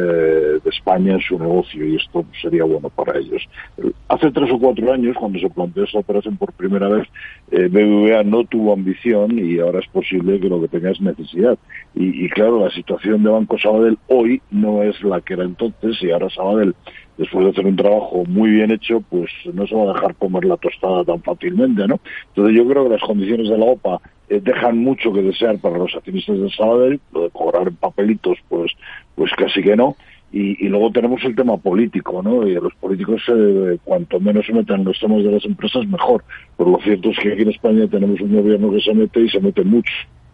de España en su negocio, y esto sería bueno para ellos. Hace 3 o 4 años, cuando se planteó esta operación por primera vez, BBVA no tuvo ambición, y ahora es posible que lo que tenga es necesidad. Y claro, la situación de Banco Sabadell hoy no es la que era entonces, y ahora Sabadell, después de hacer un trabajo muy bien hecho, pues no se va a dejar comer la tostada tan fácilmente, ¿no? Entonces yo creo que las condiciones de la OPA dejan mucho que desear para los accionistas de Sabadell. Lo de cobrar en papelitos, pues casi que no. Y luego tenemos el tema político, ¿no? Y a los políticos, cuanto menos se metan en los temas de las empresas, mejor. Pero lo cierto es que aquí en España tenemos un gobierno que se mete, y se mete mucho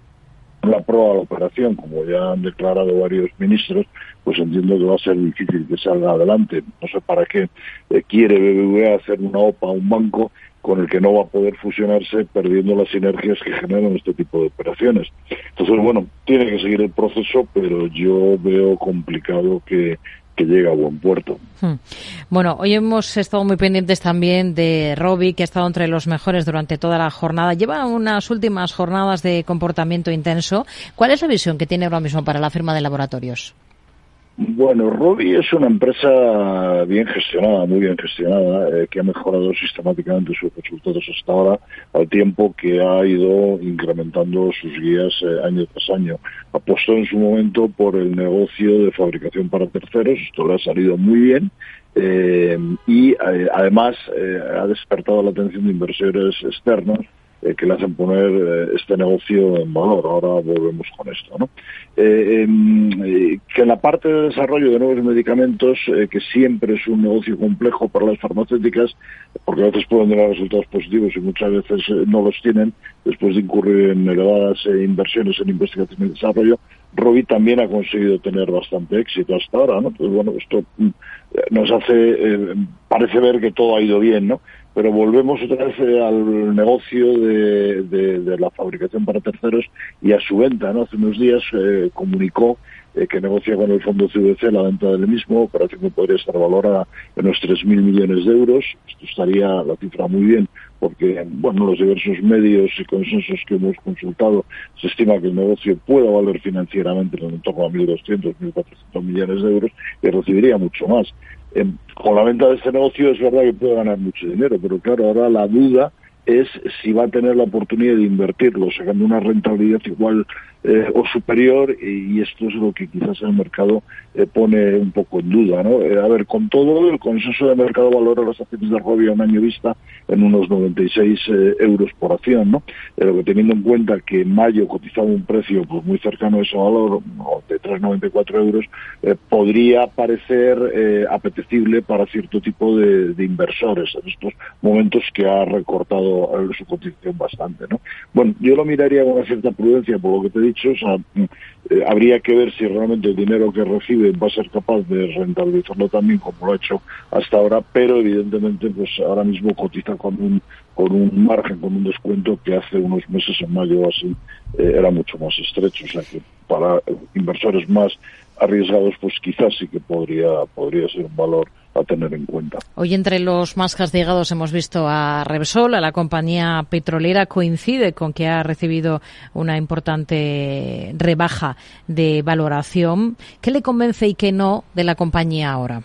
en la prueba de la operación, como ya han declarado varios ministros. Pues entiendo que va a ser difícil que salga adelante. No sé para qué quiere BBVA hacer una OPA a un banco con el que no va a poder fusionarse, perdiendo las sinergias que generan este tipo de operaciones. Entonces, bueno, tiene que seguir el proceso, pero yo veo complicado que llegue a buen puerto. Bueno, hoy hemos estado muy pendientes también de Robi, que ha estado entre los mejores durante toda la jornada. Lleva unas últimas jornadas de comportamiento intenso. ¿Cuál es la visión que tiene ahora mismo para la firma de laboratorios? Bueno, Robi es una empresa bien gestionada, muy bien gestionada, que ha mejorado sistemáticamente sus resultados hasta ahora, al tiempo que ha ido incrementando sus guías año tras año. Apostó en su momento por el negocio de fabricación para terceros, esto le ha salido muy bien, y además ha despertado la atención de inversores externos que le hacen poner este negocio en valor. Ahora volvemos con esto, ¿no? Que en la parte de desarrollo de nuevos medicamentos, que siempre es un negocio complejo para las farmacéuticas, porque a veces pueden tener resultados positivos y muchas veces no los tienen, después de incurrir en elevadas inversiones en investigación y desarrollo, Robi también ha conseguido tener bastante éxito hasta ahora, ¿no? Entonces, bueno, esto nos hace, parece ver que todo ha ido bien, ¿no? Pero volvemos otra vez al negocio de la fabricación para terceros y a su venta, ¿no? Hace unos días comunicó que negocia con el fondo CVC la venta del mismo, operación que podría estar valorada en unos 3.000 millones de euros. Esto estaría la cifra muy bien, porque, bueno, los diversos medios y consensos que hemos consultado, se estima que el negocio pueda valer financieramente en torno a 1.200, 1.400 millones de euros, y recibiría mucho más. Con la venta de este negocio es verdad que puede ganar mucho dinero, pero claro, ahora la duda es si va a tener la oportunidad de invertirlo, sacando una rentabilidad igual o superior, y esto es lo que quizás el mercado pone un poco en duda, ¿no? A ver, con todo, el consenso de mercado valora las acciones de Robi a un año vista en unos 96 euros por acción, ¿no? Pero que teniendo en cuenta que en mayo cotizaba un precio pues muy cercano a ese valor, de 3,94 euros, podría parecer apetecible para cierto tipo de inversores en estos momentos que ha recortado su cotización bastante, ¿no? Bueno, yo lo miraría con una cierta prudencia por lo que te he dicho. O sea, habría que ver si realmente el dinero que recibe va a ser capaz de rentabilizarlo también como lo ha hecho hasta ahora, pero evidentemente pues ahora mismo cotiza con un margen, con un descuento que hace unos meses, en mayo o así, era mucho más estrecho. O sea que para inversores más arriesgados pues quizás sí que podría ser un valor a tener en cuenta. Hoy entre los más castigados hemos visto a Repsol, a la compañía petrolera. Coincide con que ha recibido una importante rebaja de valoración. ¿Qué le convence y qué no de la compañía ahora?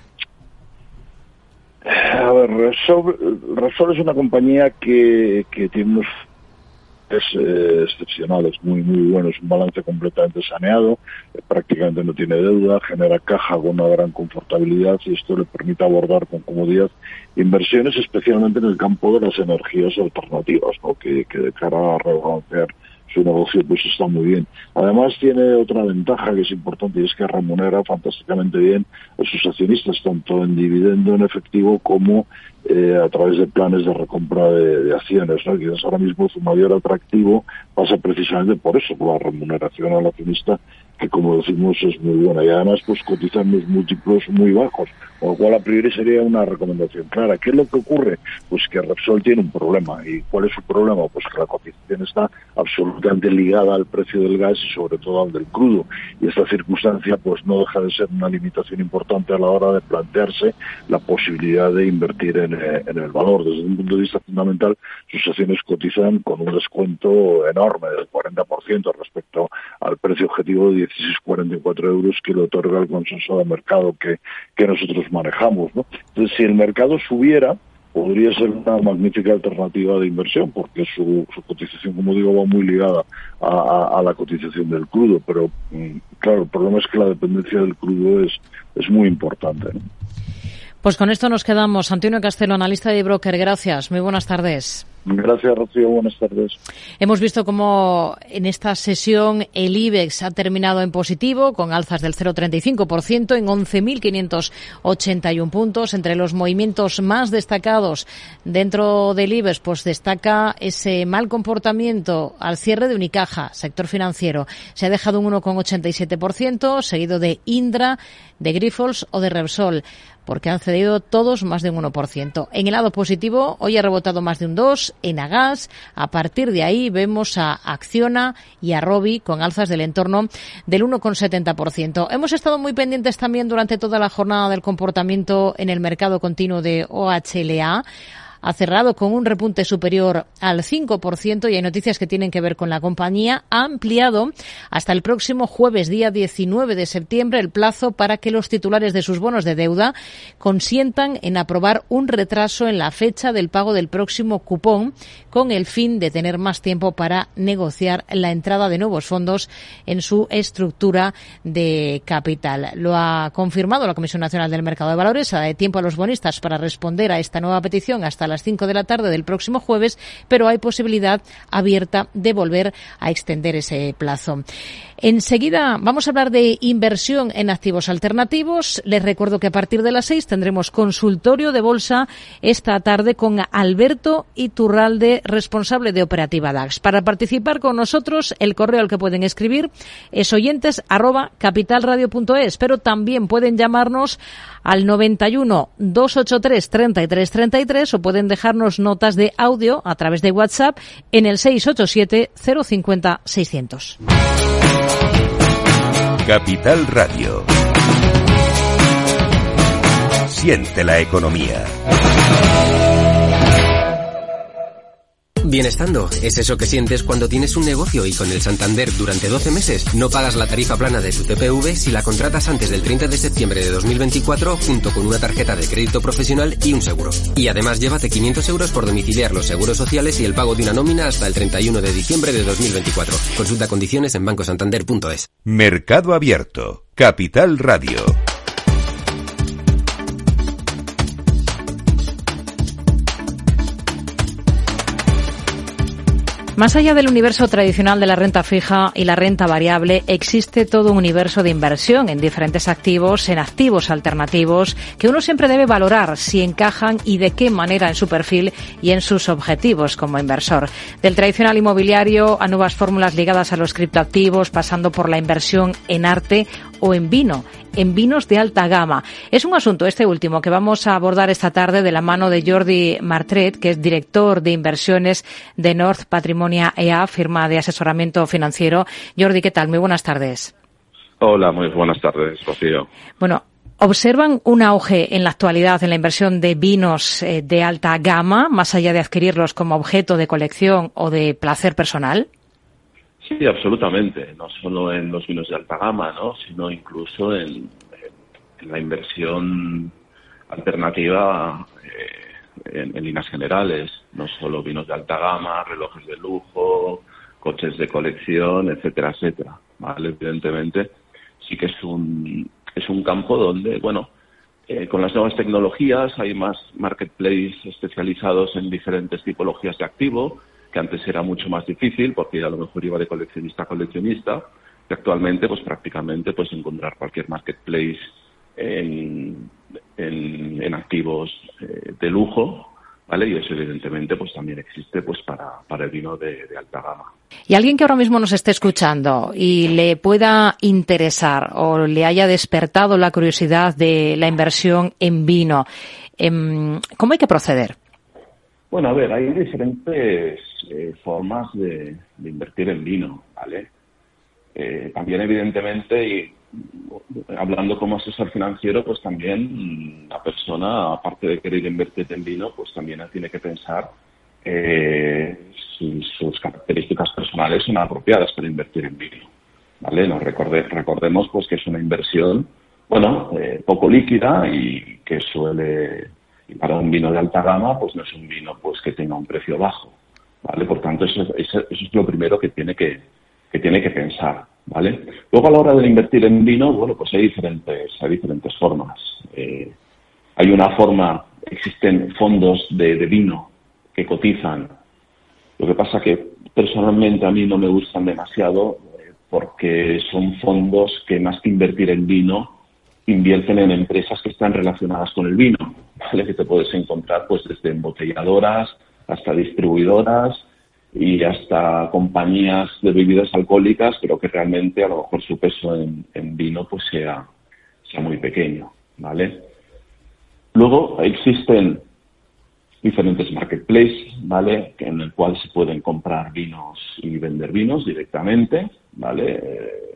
A ver, Repsol es una compañía que tiene unos excepcionales, muy buenos, un balance completamente saneado, prácticamente no tiene deuda, genera caja con una gran confortabilidad, y esto le permite abordar con comodidad inversiones, especialmente en el campo de las energías alternativas, ¿no? que de cara a rebalancear su negocio pues está muy bien. Además tiene otra ventaja que es importante, y es que remunera fantásticamente bien a sus accionistas, tanto en dividendo en efectivo como a través de planes de recompra de acciones, ¿no? Quizás ahora mismo su mayor atractivo pasa precisamente por eso, por la remuneración al accionista, que como decimos es muy buena, y además pues cotizan los múltiplos muy bajos, con lo cual a priori sería una recomendación clara. ¿Qué es lo que ocurre? Pues que Repsol tiene un problema. ¿Y cuál es su problema? Pues que la cotización está absolutamente ligada al precio del gas y sobre todo al del crudo, y esta circunstancia pues no deja de ser una limitación importante a la hora de plantearse la posibilidad de invertir en el valor. Desde un punto de vista fundamental, sus acciones cotizan con un descuento enorme del 40% respecto al precio objetivo de 16,44 euros que le otorga el consenso de mercado que nosotros manejamos, ¿no? Entonces, si el mercado subiera, podría ser una magnífica alternativa de inversión, porque su cotización, como digo, va muy ligada a la cotización del crudo, pero claro, el problema es que la dependencia del crudo es muy importante, ¿no? Pues con esto nos quedamos. Antonio Castelo, analista de broker, gracias. Muy buenas tardes. Gracias, Rocío. Buenas tardes. Hemos visto cómo en esta sesión el IBEX ha terminado en positivo, con alzas del 0,35% en 11.581 puntos. Entre los movimientos más destacados dentro del IBEX, pues destaca ese mal comportamiento al cierre de Unicaja, sector financiero. Se ha dejado un 1,87%, seguido de Indra, de Grifols o de Repsol, porque han cedido todos más de un 1%. En el lado positivo, hoy ha rebotado más de un 2%, en Agas. A partir de ahí vemos a Acciona y a Robi con alzas del entorno del 1,70%. Hemos estado muy pendientes también durante toda la jornada del comportamiento en el mercado continuo de OHLA. Ha cerrado con un repunte superior al 5% y hay noticias que tienen que ver con la compañía. Ha ampliado hasta el próximo jueves, día 19 de septiembre, el plazo para que los titulares de sus bonos de deuda consientan en aprobar un retraso en la fecha del pago del próximo cupón, con el fin de tener más tiempo para negociar la entrada de nuevos fondos en su estructura de capital. Lo ha confirmado la Comisión Nacional del Mercado de Valores. Ha dado tiempo a los bonistas para responder a esta nueva petición hasta las 5 de la tarde del próximo jueves, pero hay posibilidad abierta de volver a extender ese plazo. Enseguida vamos a hablar de inversión en activos alternativos. Les recuerdo que a partir de las 6 tendremos consultorio de bolsa esta tarde con Alberto Iturralde, responsable de Operativa DAX. Para participar con nosotros, el correo al que pueden escribir es oyentes@capitalradio.es, pero también pueden llamarnos al 91 283 33 33 o pueden dejarnos notas de audio a través de WhatsApp en el 687 050 600. Capital Radio. Siente la economía. Bienestando es eso que sientes cuando tienes un negocio y con el Santander durante 12 meses no pagas la tarifa plana de tu TPV si la contratas antes del 30 de septiembre de 2024 junto con una tarjeta de crédito profesional y un seguro. Y además llévate 500 euros por domiciliar los seguros sociales y el pago de una nómina hasta el 31 de diciembre de 2024. Consulta condiciones en bancosantander.es. Mercado Abierto, Capital Radio. Más allá del universo tradicional de la renta fija y la renta variable, existe todo un universo de inversión en diferentes activos, en activos alternativos, que uno siempre debe valorar si encajan y de qué manera en su perfil y en sus objetivos como inversor. Del tradicional inmobiliario a nuevas fórmulas ligadas a los criptoactivos, pasando por la inversión en arte o en vino, en vinos de alta gama. Es un asunto, este último, que vamos a abordar esta tarde de la mano de Jordi Martret, que es director de inversiones de North Patrimonia EA, firma de asesoramiento financiero. Jordi, ¿qué tal? Muy buenas tardes. Hola, muy buenas tardes, Rocío. Bueno, ¿observan un auge en la actualidad en la inversión de vinos de alta gama, más allá de adquirirlos como objeto de colección o de placer personal? Sí, absolutamente. No solo en los vinos de alta gama, ¿no? Sino incluso en la inversión alternativa en líneas generales. No solo vinos de alta gama, relojes de lujo, coches de colección, etcétera, etcétera. ¿Vale? Evidentemente, sí que es un campo donde, bueno, con las nuevas tecnologías hay más marketplaces especializados en diferentes tipologías de activo, que antes era mucho más difícil porque a lo mejor iba de coleccionista a coleccionista, y actualmente pues prácticamente puedes encontrar cualquier marketplace en activos de lujo, ¿vale? Y eso evidentemente pues también existe pues para el vino de alta gama. Y alguien que ahora mismo nos esté escuchando y le pueda interesar o le haya despertado la curiosidad de la inversión en vino, ¿cómo hay que proceder? Bueno, a ver, hay diferentes formas de invertir en vino, ¿vale? También, evidentemente, y hablando como asesor financiero, pues también la persona, aparte de querer invertir en vino, pues también tiene que pensar si sus características personales son apropiadas para invertir en vino, ¿vale? Recordemos pues que es una inversión, bueno, poco líquida y que y para un vino de alta gama, pues no es un vino pues que tenga un precio bajo, ¿vale? Por tanto, eso es lo primero que tiene que pensar, ¿vale? Luego, a la hora de invertir en vino, bueno, pues hay diferentes formas. Hay una forma, existen fondos de vino que cotizan. Lo que pasa que personalmente a mí no me gustan demasiado porque son fondos que más que invertir en vino, invierten en empresas que están relacionadas con el vino, ¿vale? Que te puedes encontrar pues desde embotelladoras hasta distribuidoras y hasta compañías de bebidas alcohólicas, pero que realmente a lo mejor su peso en vino pues sea muy pequeño, ¿vale? Luego existen diferentes marketplaces, ¿vale? En el cual se pueden comprar vinos y vender vinos directamente, ¿vale?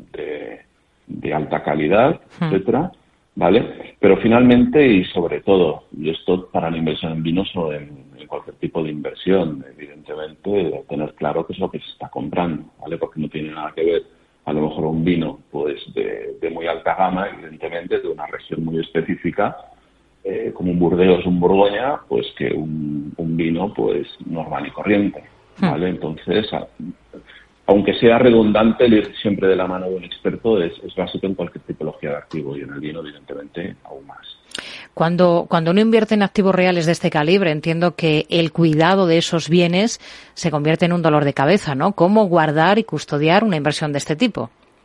De alta calidad, etcétera, ¿vale? Pero finalmente y sobre todo, y esto para la inversión en vinos o en cualquier tipo de inversión, evidentemente tener claro qué es lo que se está comprando, ¿vale? Porque no tiene nada que ver a lo mejor un vino pues de muy alta gama, evidentemente de una región muy específica, como un Burdeos, un Borgoña, pues que un vino pues normal y corriente, ¿vale? Entonces, aunque sea redundante, el ir siempre de la mano de un experto es básico en cualquier tipología de activo y en el vino, evidentemente, aún más. Cuando uno invierte en activos reales de este calibre, entiendo que el cuidado de esos bienes se convierte en un dolor de cabeza, ¿no? ¿Cómo guardar y custodiar una inversión de este tipo?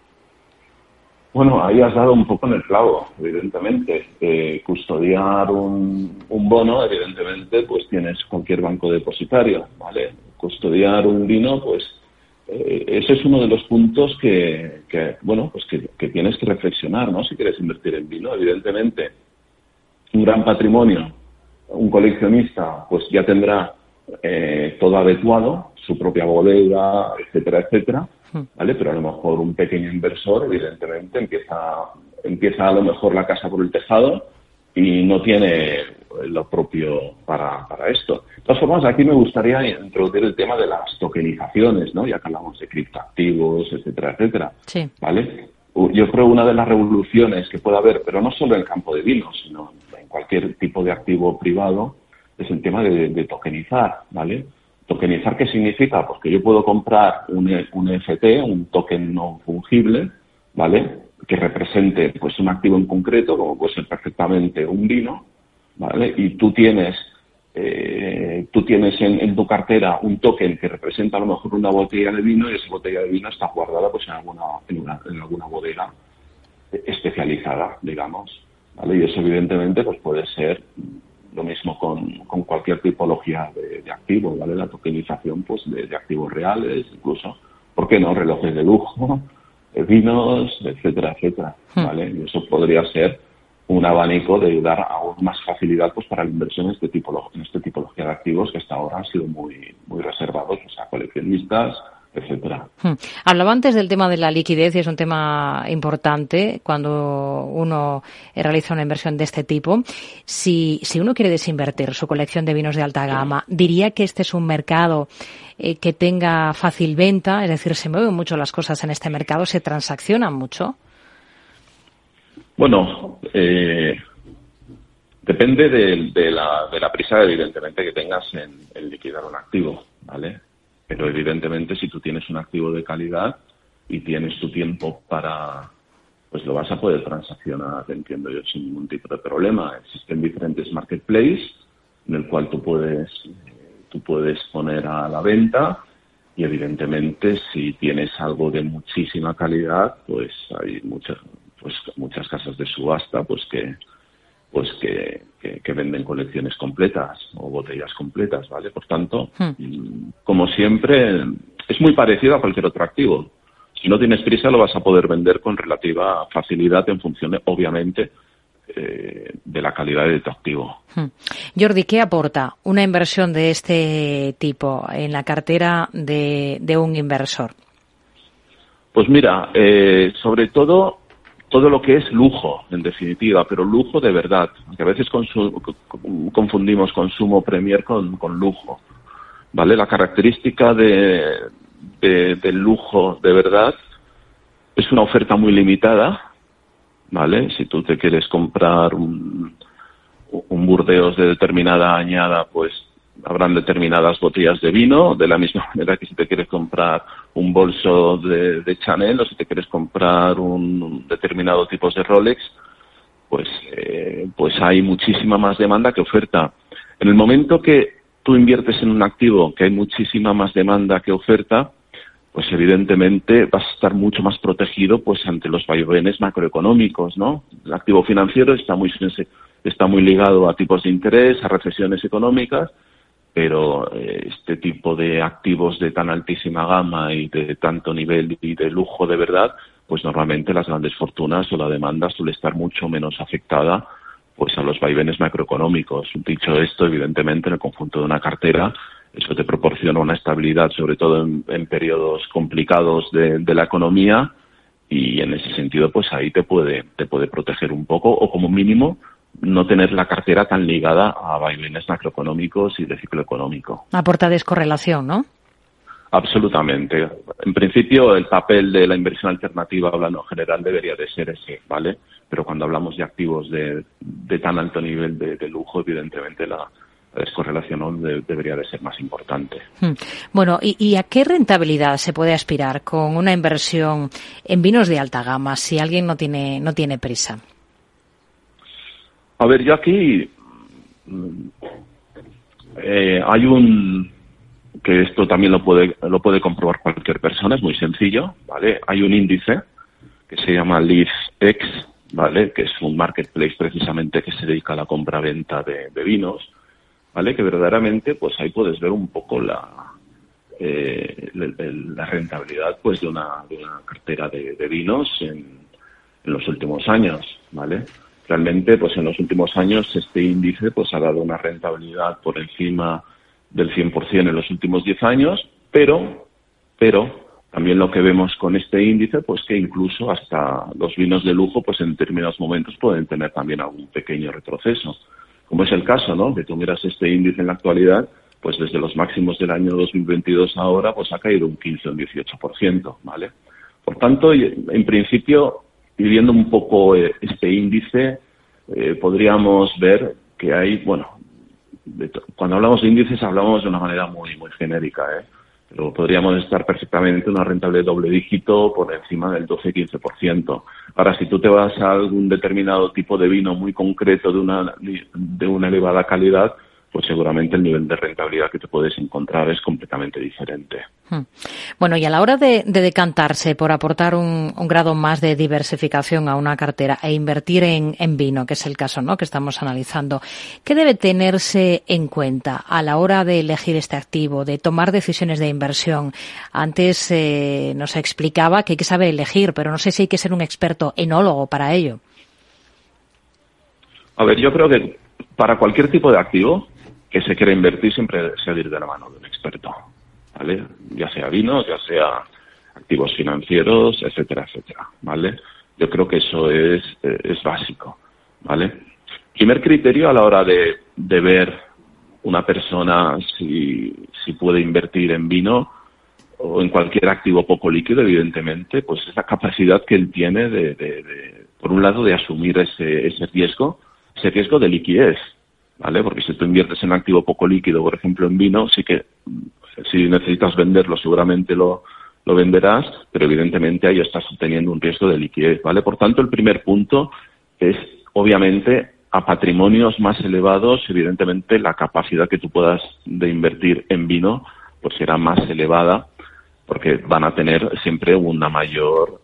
Bueno, ahí has dado un poco en el clavo, evidentemente. Custodiar un bono, evidentemente, pues tienes cualquier banco depositario, ¿vale? Custodiar un vino, pues ese es uno de los puntos que tienes que reflexionar, ¿no? Si quieres invertir en vino, evidentemente, un gran patrimonio, un coleccionista, pues ya tendrá todo adecuado, su propia bodega, etcétera, etcétera, ¿vale? Pero a lo mejor un pequeño inversor, evidentemente, empieza a lo mejor la casa por el tejado y no tiene lo propio para esto. De todas formas, aquí me gustaría introducir el tema de las tokenizaciones, ¿no? Ya que hablamos de criptoactivos, etcétera, etcétera. Sí. ¿Vale? Yo creo una de las revoluciones que puede haber, pero no solo en el campo de vinos, sino en cualquier tipo de activo privado, es el tema de tokenizar, ¿vale? Tokenizar, ¿qué significa? Pues que yo puedo comprar un NFT, un token no fungible, ¿vale? Que represente pues un activo en concreto, como puede ser perfectamente un vino, ¿vale? Y tú tienes en tu cartera un token que representa a lo mejor una botella de vino, y esa botella de vino está guardada pues en alguna bodega especializada, digamos, ¿vale? Y eso evidentemente pues puede ser lo mismo con cualquier tipología de activo, ¿vale? La tokenización pues de activos reales, incluso, ¿por qué no? Relojes de lujo, vinos, etcétera, etcétera, ¿vale? Y eso podría ser un abanico de dar aún más facilidad pues para la inversión en esta tipología de activos que hasta ahora han sido muy reservados, o sea, coleccionistas, etcétera. Hablaba antes del tema de la liquidez, y es un tema importante cuando uno realiza una inversión de este tipo. Si uno quiere desinvertir su colección de vinos de alta gama, diría que este es un mercado que tenga fácil venta, es decir, se mueven mucho las cosas en este mercado, se transaccionan mucho. Bueno, depende de la prisa, evidentemente, que tengas en liquidar un activo, ¿vale? Pero evidentemente si tú tienes un activo de calidad y tienes tu tiempo pues lo vas a poder transaccionar, entiendo yo, sin ningún tipo de problema. Existen diferentes marketplaces en el cual tú puedes poner a la venta, y evidentemente si tienes algo de muchísima calidad, pues hay muchas casas de subasta que venden colecciones completas o botellas completas, ¿vale? Por tanto, como siempre, es muy parecido a cualquier otro activo. Si no tienes prisa, lo vas a poder vender con relativa facilidad en función, obviamente, de la calidad de tu activo. Jordi, ¿qué aporta una inversión de este tipo en la cartera de un inversor? Pues mira, sobre todo lo que es lujo, en definitiva, pero lujo de verdad, que a veces confundimos consumo premier con lujo, ¿vale? La característica del lujo de verdad es una oferta muy limitada, ¿vale? Si tú te quieres comprar un Burdeos de determinada añada, pues habrán determinadas botellas de vino, de la misma manera que si te quieres comprar un bolso de Chanel, o si te quieres comprar un determinado tipo de Rolex, pues hay muchísima más demanda que oferta. En el momento que tú inviertes en un activo que hay muchísima más demanda que oferta, pues evidentemente vas a estar mucho más protegido pues ante los vaivenes macroeconómicos, ¿no? El activo financiero está muy ligado a tipos de interés, a recesiones económicas, pero este tipo de activos de tan altísima gama y de tanto nivel y de lujo de verdad, pues normalmente las grandes fortunas o la demanda suele estar mucho menos afectada pues a los vaivenes macroeconómicos. Dicho esto, evidentemente, en el conjunto de una cartera, eso te proporciona una estabilidad, sobre todo en periodos complicados de la economía, y en ese sentido, pues ahí te puede proteger un poco, o como mínimo no tener la cartera tan ligada a vaivenes macroeconómicos y de ciclo económico. Aporta descorrelación, ¿no? Absolutamente. En principio, el papel de la inversión alternativa, hablando en general, debería de ser ese, ¿vale? Pero cuando hablamos de activos de tan alto nivel de lujo, evidentemente la descorrelación debería de ser más importante. Bueno, ¿y a qué rentabilidad se puede aspirar con una inversión en vinos de alta gama si alguien no tiene prisa? A ver, yo aquí hay que esto también lo puede comprobar cualquier persona, es muy sencillo, ¿vale? Hay un índice que se llama LeafX, ¿vale? Que es un marketplace precisamente que se dedica a la compra-venta de vinos, ¿vale? Que verdaderamente, pues ahí puedes ver un poco la rentabilidad, pues de una cartera de vinos en los últimos años, ¿vale? Realmente, pues en los últimos años este índice pues ha dado una rentabilidad por encima del 100% en los últimos 10 años, pero También lo que vemos con este índice, pues que incluso hasta los vinos de lujo, pues en determinados momentos pueden tener también algún pequeño retroceso. Como es el caso, ¿no? Que tú miras este índice en la actualidad, pues desde los máximos del año 2022 ahora, pues ha caído un 15 o un 18%, ¿vale? Por tanto, en principio, y viendo un poco este índice, podríamos ver que hay, bueno, cuando hablamos de índices hablamos de una manera muy genérica, pero podríamos estar perfectamente en una rentabilidad doble dígito por encima del 12-15%. Ahora, si tú te vas a algún determinado tipo de vino muy concreto de una elevada calidad, pues seguramente el nivel de rentabilidad que te puedes encontrar es completamente diferente. Bueno, y a la hora de decantarse por aportar un grado más de diversificación a una cartera e invertir en vino, que es el caso, ¿no?, que estamos analizando, ¿qué debe tenerse en cuenta a la hora de elegir este activo, de tomar decisiones de inversión? Antes nos explicaba que hay que saber elegir, pero no sé si hay que ser un experto enólogo para ello. A ver, yo creo que para cualquier tipo de activo que se quiera invertir siempre se debe ir de la mano de un experto, ¿vale? Ya sea vinos, ya sea activos financieros, etcétera, etcétera, ¿vale? Yo creo que eso es básico, ¿vale? Primer criterio a la hora de ver una persona si puede invertir en vino o en cualquier activo poco líquido, evidentemente, pues es la capacidad que él tiene de por un lado, de asumir ese riesgo de liquidez, ¿vale? Porque si tú inviertes en activo poco líquido, por ejemplo en vino, sí que si necesitas venderlo seguramente lo venderás, pero evidentemente ahí estás obteniendo un riesgo de liquidez, ¿vale? Por tanto, el primer punto es, obviamente, a patrimonios más elevados, evidentemente la capacidad que tú puedas de invertir en vino pues será más elevada, porque van a tener siempre una mayor,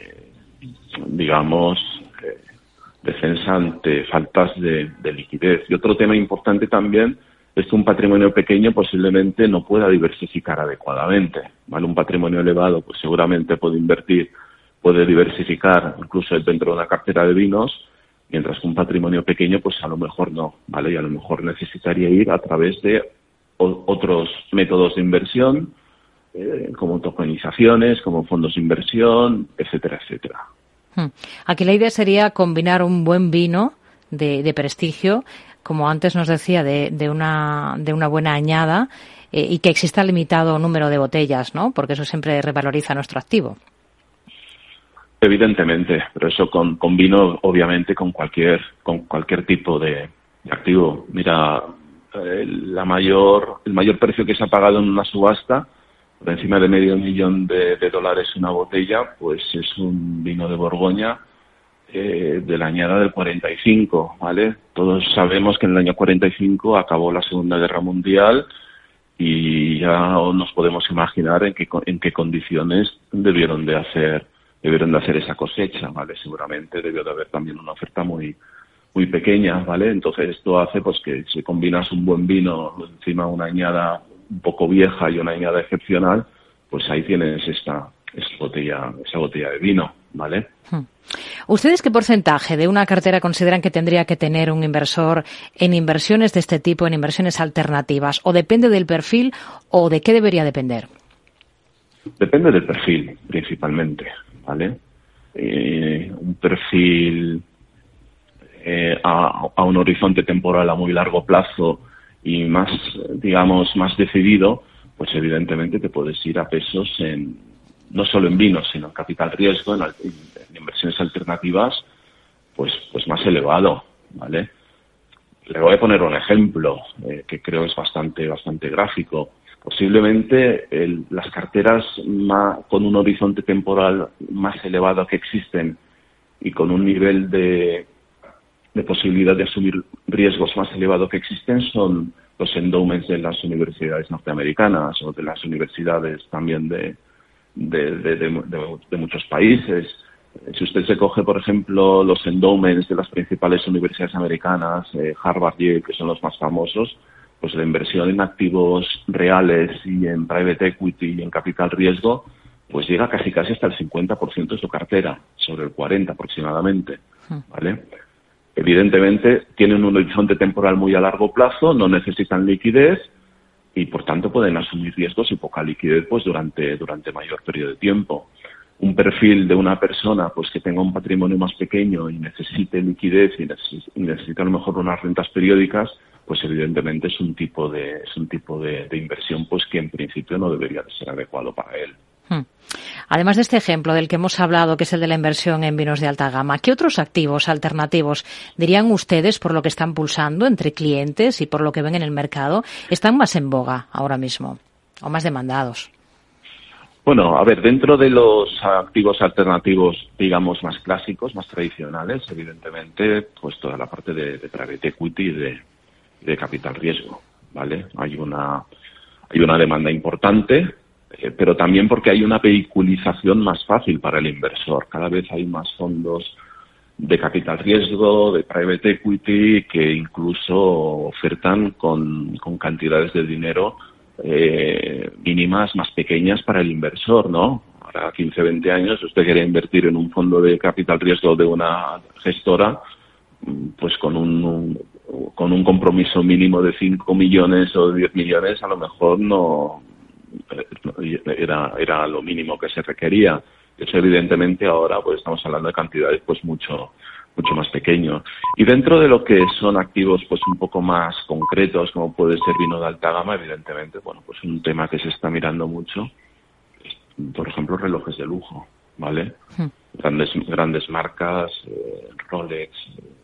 defensa ante faltas de liquidez. Y otro tema importante también es que un patrimonio pequeño posiblemente no pueda diversificar adecuadamente, ¿vale? Un patrimonio elevado pues seguramente puede diversificar incluso dentro de una cartera de vinos, mientras que un patrimonio pequeño pues a lo mejor no, ¿vale? Y a lo mejor necesitaría ir a través de otros métodos de inversión, como tokenizaciones, como fondos de inversión, etcétera, etcétera. Aquí la idea sería combinar un buen vino de prestigio, como antes nos decía, de una buena añada, y que exista limitado número de botellas, ¿no? Porque eso siempre revaloriza nuestro activo. Evidentemente, pero eso con vino, obviamente, con cualquier tipo de activo. Mira, el mayor precio que se ha pagado en una subasta, por encima de $500,000 una botella, pues es un vino de Borgoña de la añada del 45, ¿vale? Todos sabemos que en el año 45 acabó la Segunda Guerra Mundial y ya nos podemos imaginar en qué condiciones debieron de hacer esa cosecha, ¿vale? Seguramente debió de haber también una oferta muy pequeña, ¿vale? Entonces esto hace pues que si combinas un buen vino encima una añada un poco vieja y una añada excepcional, pues ahí tienes esa botella de vino, ¿vale? ¿Ustedes qué porcentaje de una cartera consideran que tendría que tener un inversor en inversiones de este tipo, en inversiones alternativas? ¿O depende del perfil o de qué debería depender? Depende del perfil, principalmente, ¿vale? Un perfil a un horizonte temporal a muy largo plazo y más decidido, pues evidentemente te puedes ir a pesos no solo en vinos, sino en capital riesgo, en inversiones alternativas, pues más elevado, ¿vale? Le voy a poner un ejemplo que creo es bastante gráfico. Posiblemente las carteras con un horizonte temporal más elevado que existen y con un nivel de posibilidad de asumir riesgos más elevado que existen son los endowments de las universidades norteamericanas o de las universidades también de muchos países. Si usted se coge, por ejemplo, los endowments de las principales universidades americanas, Harvard, Yale, que son los más famosos, pues la inversión en activos reales y en private equity y en capital riesgo, pues llega casi hasta el 50% de su cartera, sobre el 40% aproximadamente, ¿vale? Evidentemente tienen un horizonte temporal muy a largo plazo, no necesitan liquidez y por tanto pueden asumir riesgos y poca liquidez pues durante mayor periodo de tiempo. Un perfil de una persona pues que tenga un patrimonio más pequeño y necesite liquidez y necesita a lo mejor unas rentas periódicas, pues evidentemente es un tipo de inversión pues que en principio no debería de ser adecuado para él. Además de este ejemplo del que hemos hablado, que es el de la inversión en vinos de alta gama, ¿qué otros activos alternativos dirían ustedes, por lo que están pulsando entre clientes y por lo que ven en el mercado, están más en boga ahora mismo o más demandados? Bueno, a ver, dentro de los activos alternativos, digamos, más clásicos, más tradicionales, evidentemente, pues toda la parte de private equity y de capital riesgo, ¿vale? Hay una demanda importante, pero también porque hay una vehiculización más fácil para el inversor. Cada vez hay más fondos de capital riesgo, de private equity, que incluso ofertan con cantidades de dinero mínimas más pequeñas para el inversor, ¿no? Ahora, 15, 20 años, si usted quiere invertir en un fondo de capital riesgo de una gestora, pues con un compromiso mínimo de 5 millones o 10 millones, a lo mejor no era lo mínimo que se requería. Eso evidentemente ahora pues estamos hablando de cantidades pues mucho más pequeños. Y dentro de lo que son activos pues un poco más concretos, como puede ser vino de alta gama, evidentemente, bueno, pues un tema que se está mirando mucho es, por ejemplo, relojes de lujo, ¿vale? Grandes marcas, Rolex,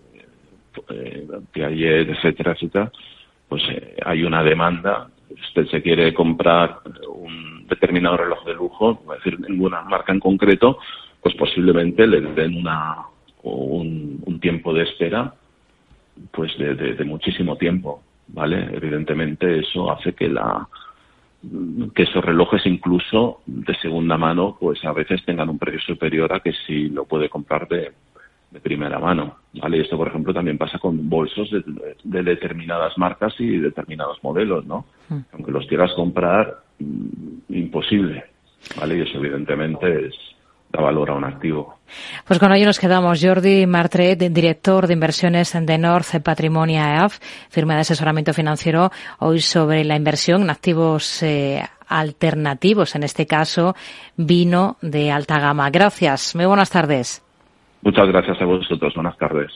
Piaget, etcétera, pues hay una demanda. Usted se quiere comprar un determinado reloj de lujo, es decir, ninguna marca en concreto, pues posiblemente le den un tiempo de espera pues de muchísimo tiempo, ¿vale? Evidentemente eso hace que esos relojes incluso de segunda mano pues a veces tengan un precio superior a que si lo puede comprar de primera mano, ¿vale? Y esto, por ejemplo, también pasa con bolsos de determinadas marcas y determinados modelos, ¿no? Aunque los quieras comprar, imposible, ¿vale? Y eso, evidentemente, da valor a un activo. Pues con ello nos quedamos. Jordi Martret, director de inversiones de North Patrimonia EAF, firma de asesoramiento financiero, hoy sobre la inversión en activos alternativos, en este caso, vino de alta gama. Gracias. Muy buenas tardes. Muchas gracias a vosotros. Buenas tardes.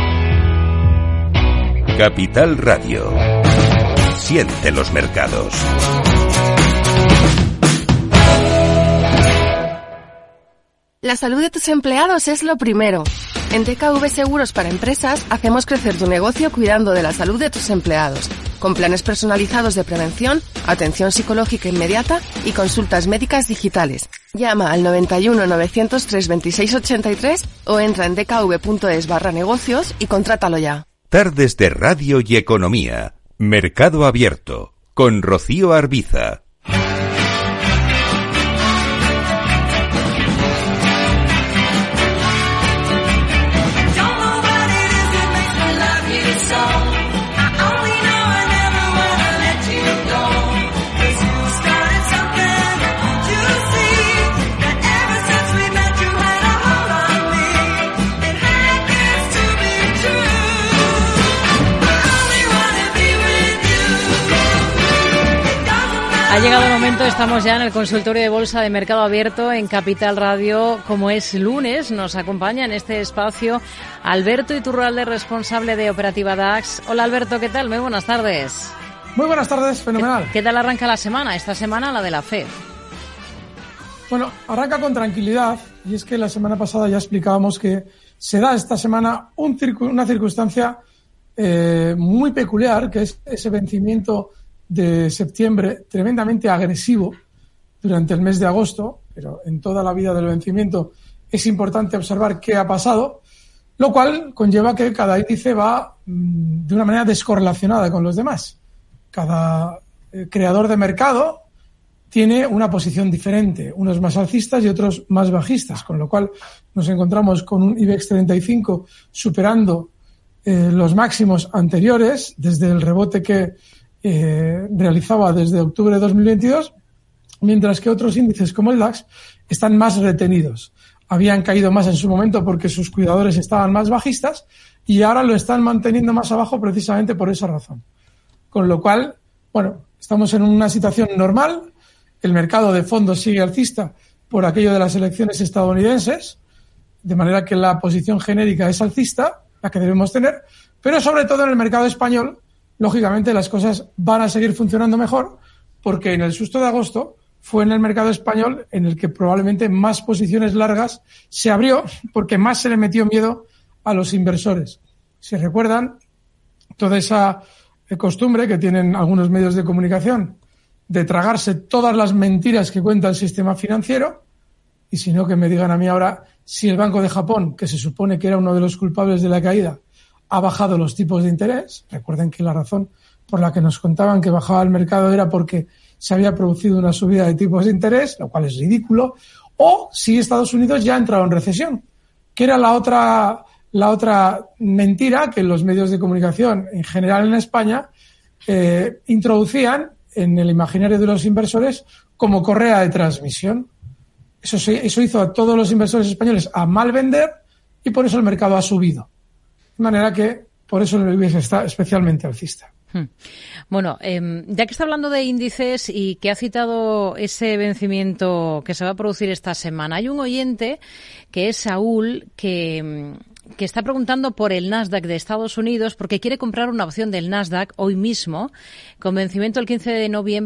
Capital Radio. Siente los mercados. La salud de tus empleados es lo primero. En DKV Seguros para Empresas hacemos crecer tu negocio cuidando de la salud de tus empleados, con planes personalizados de prevención, atención psicológica inmediata y consultas médicas digitales. Llama al 91 903 26 83 o entra en dkv.es/negocios y contrátalo ya. Tardes de Radio y Economía. Mercado Abierto. Con Rocío Arbiza. Ha llegado el momento, estamos ya en el consultorio de bolsa de Mercado Abierto en Capital Radio. Como es lunes, nos acompaña en este espacio Alberto Iturralde, responsable de Operativa DAX. Hola Alberto, ¿qué tal? Muy buenas tardes. Muy buenas tardes, fenomenal. ¿Qué tal arranca la semana? Esta semana la de la FED. Bueno, arranca con tranquilidad, y es que la semana pasada ya explicábamos que se da esta semana una circunstancia muy peculiar, que es ese vencimiento de septiembre tremendamente agresivo durante el mes de agosto, pero en toda la vida del vencimiento es importante observar qué ha pasado, lo cual conlleva que cada índice va de una manera descorrelacionada con los demás. Cada creador de mercado tiene una posición diferente, unos más alcistas y otros más bajistas, con lo cual nos encontramos con un IBEX 35 superando los máximos anteriores desde el rebote que realizaba desde octubre de 2022, mientras que otros índices como el DAX están más retenidos. Habían caído más en su momento porque sus cuidadores estaban más bajistas y ahora lo están manteniendo más abajo precisamente por esa razón. Con lo cual, bueno, Estamos en una situación normal, el mercado de fondos sigue alcista por aquello de las elecciones estadounidenses, de manera que la posición genérica es alcista, la que debemos tener, pero sobre todo en el mercado español, lógicamente las cosas van a seguir funcionando mejor, porque en el susto de agosto fue en el mercado español en el que probablemente más posiciones largas se abrió, porque más se le metió miedo a los inversores. Si recuerdan, toda esa costumbre que tienen algunos medios de comunicación de tragarse todas las mentiras que cuenta el sistema financiero, y si no, que me digan a mí ahora si el Banco de Japón, que se supone que era uno de los culpables de la caída, ha bajado los tipos de interés. Recuerden que la razón por la que nos contaban que bajaba el mercado era porque se había producido una subida de tipos de interés, lo cual es ridículo, o si Estados Unidos ya ha entrado en recesión, que era la otra mentira que los medios de comunicación, en general en España, introducían en el imaginario de los inversores como correa de transmisión. Eso hizo a todos los inversores españoles a mal vender y por eso el mercado ha subido. De manera que por eso el IBEX está especialmente alcista. Bueno, ya que está hablando de índices y que ha citado ese vencimiento que se va a producir esta semana, hay un oyente que es Saúl que está preguntando por el Nasdaq de Estados Unidos porque quiere comprar una opción del Nasdaq hoy mismo con vencimiento el 15 de noviembre.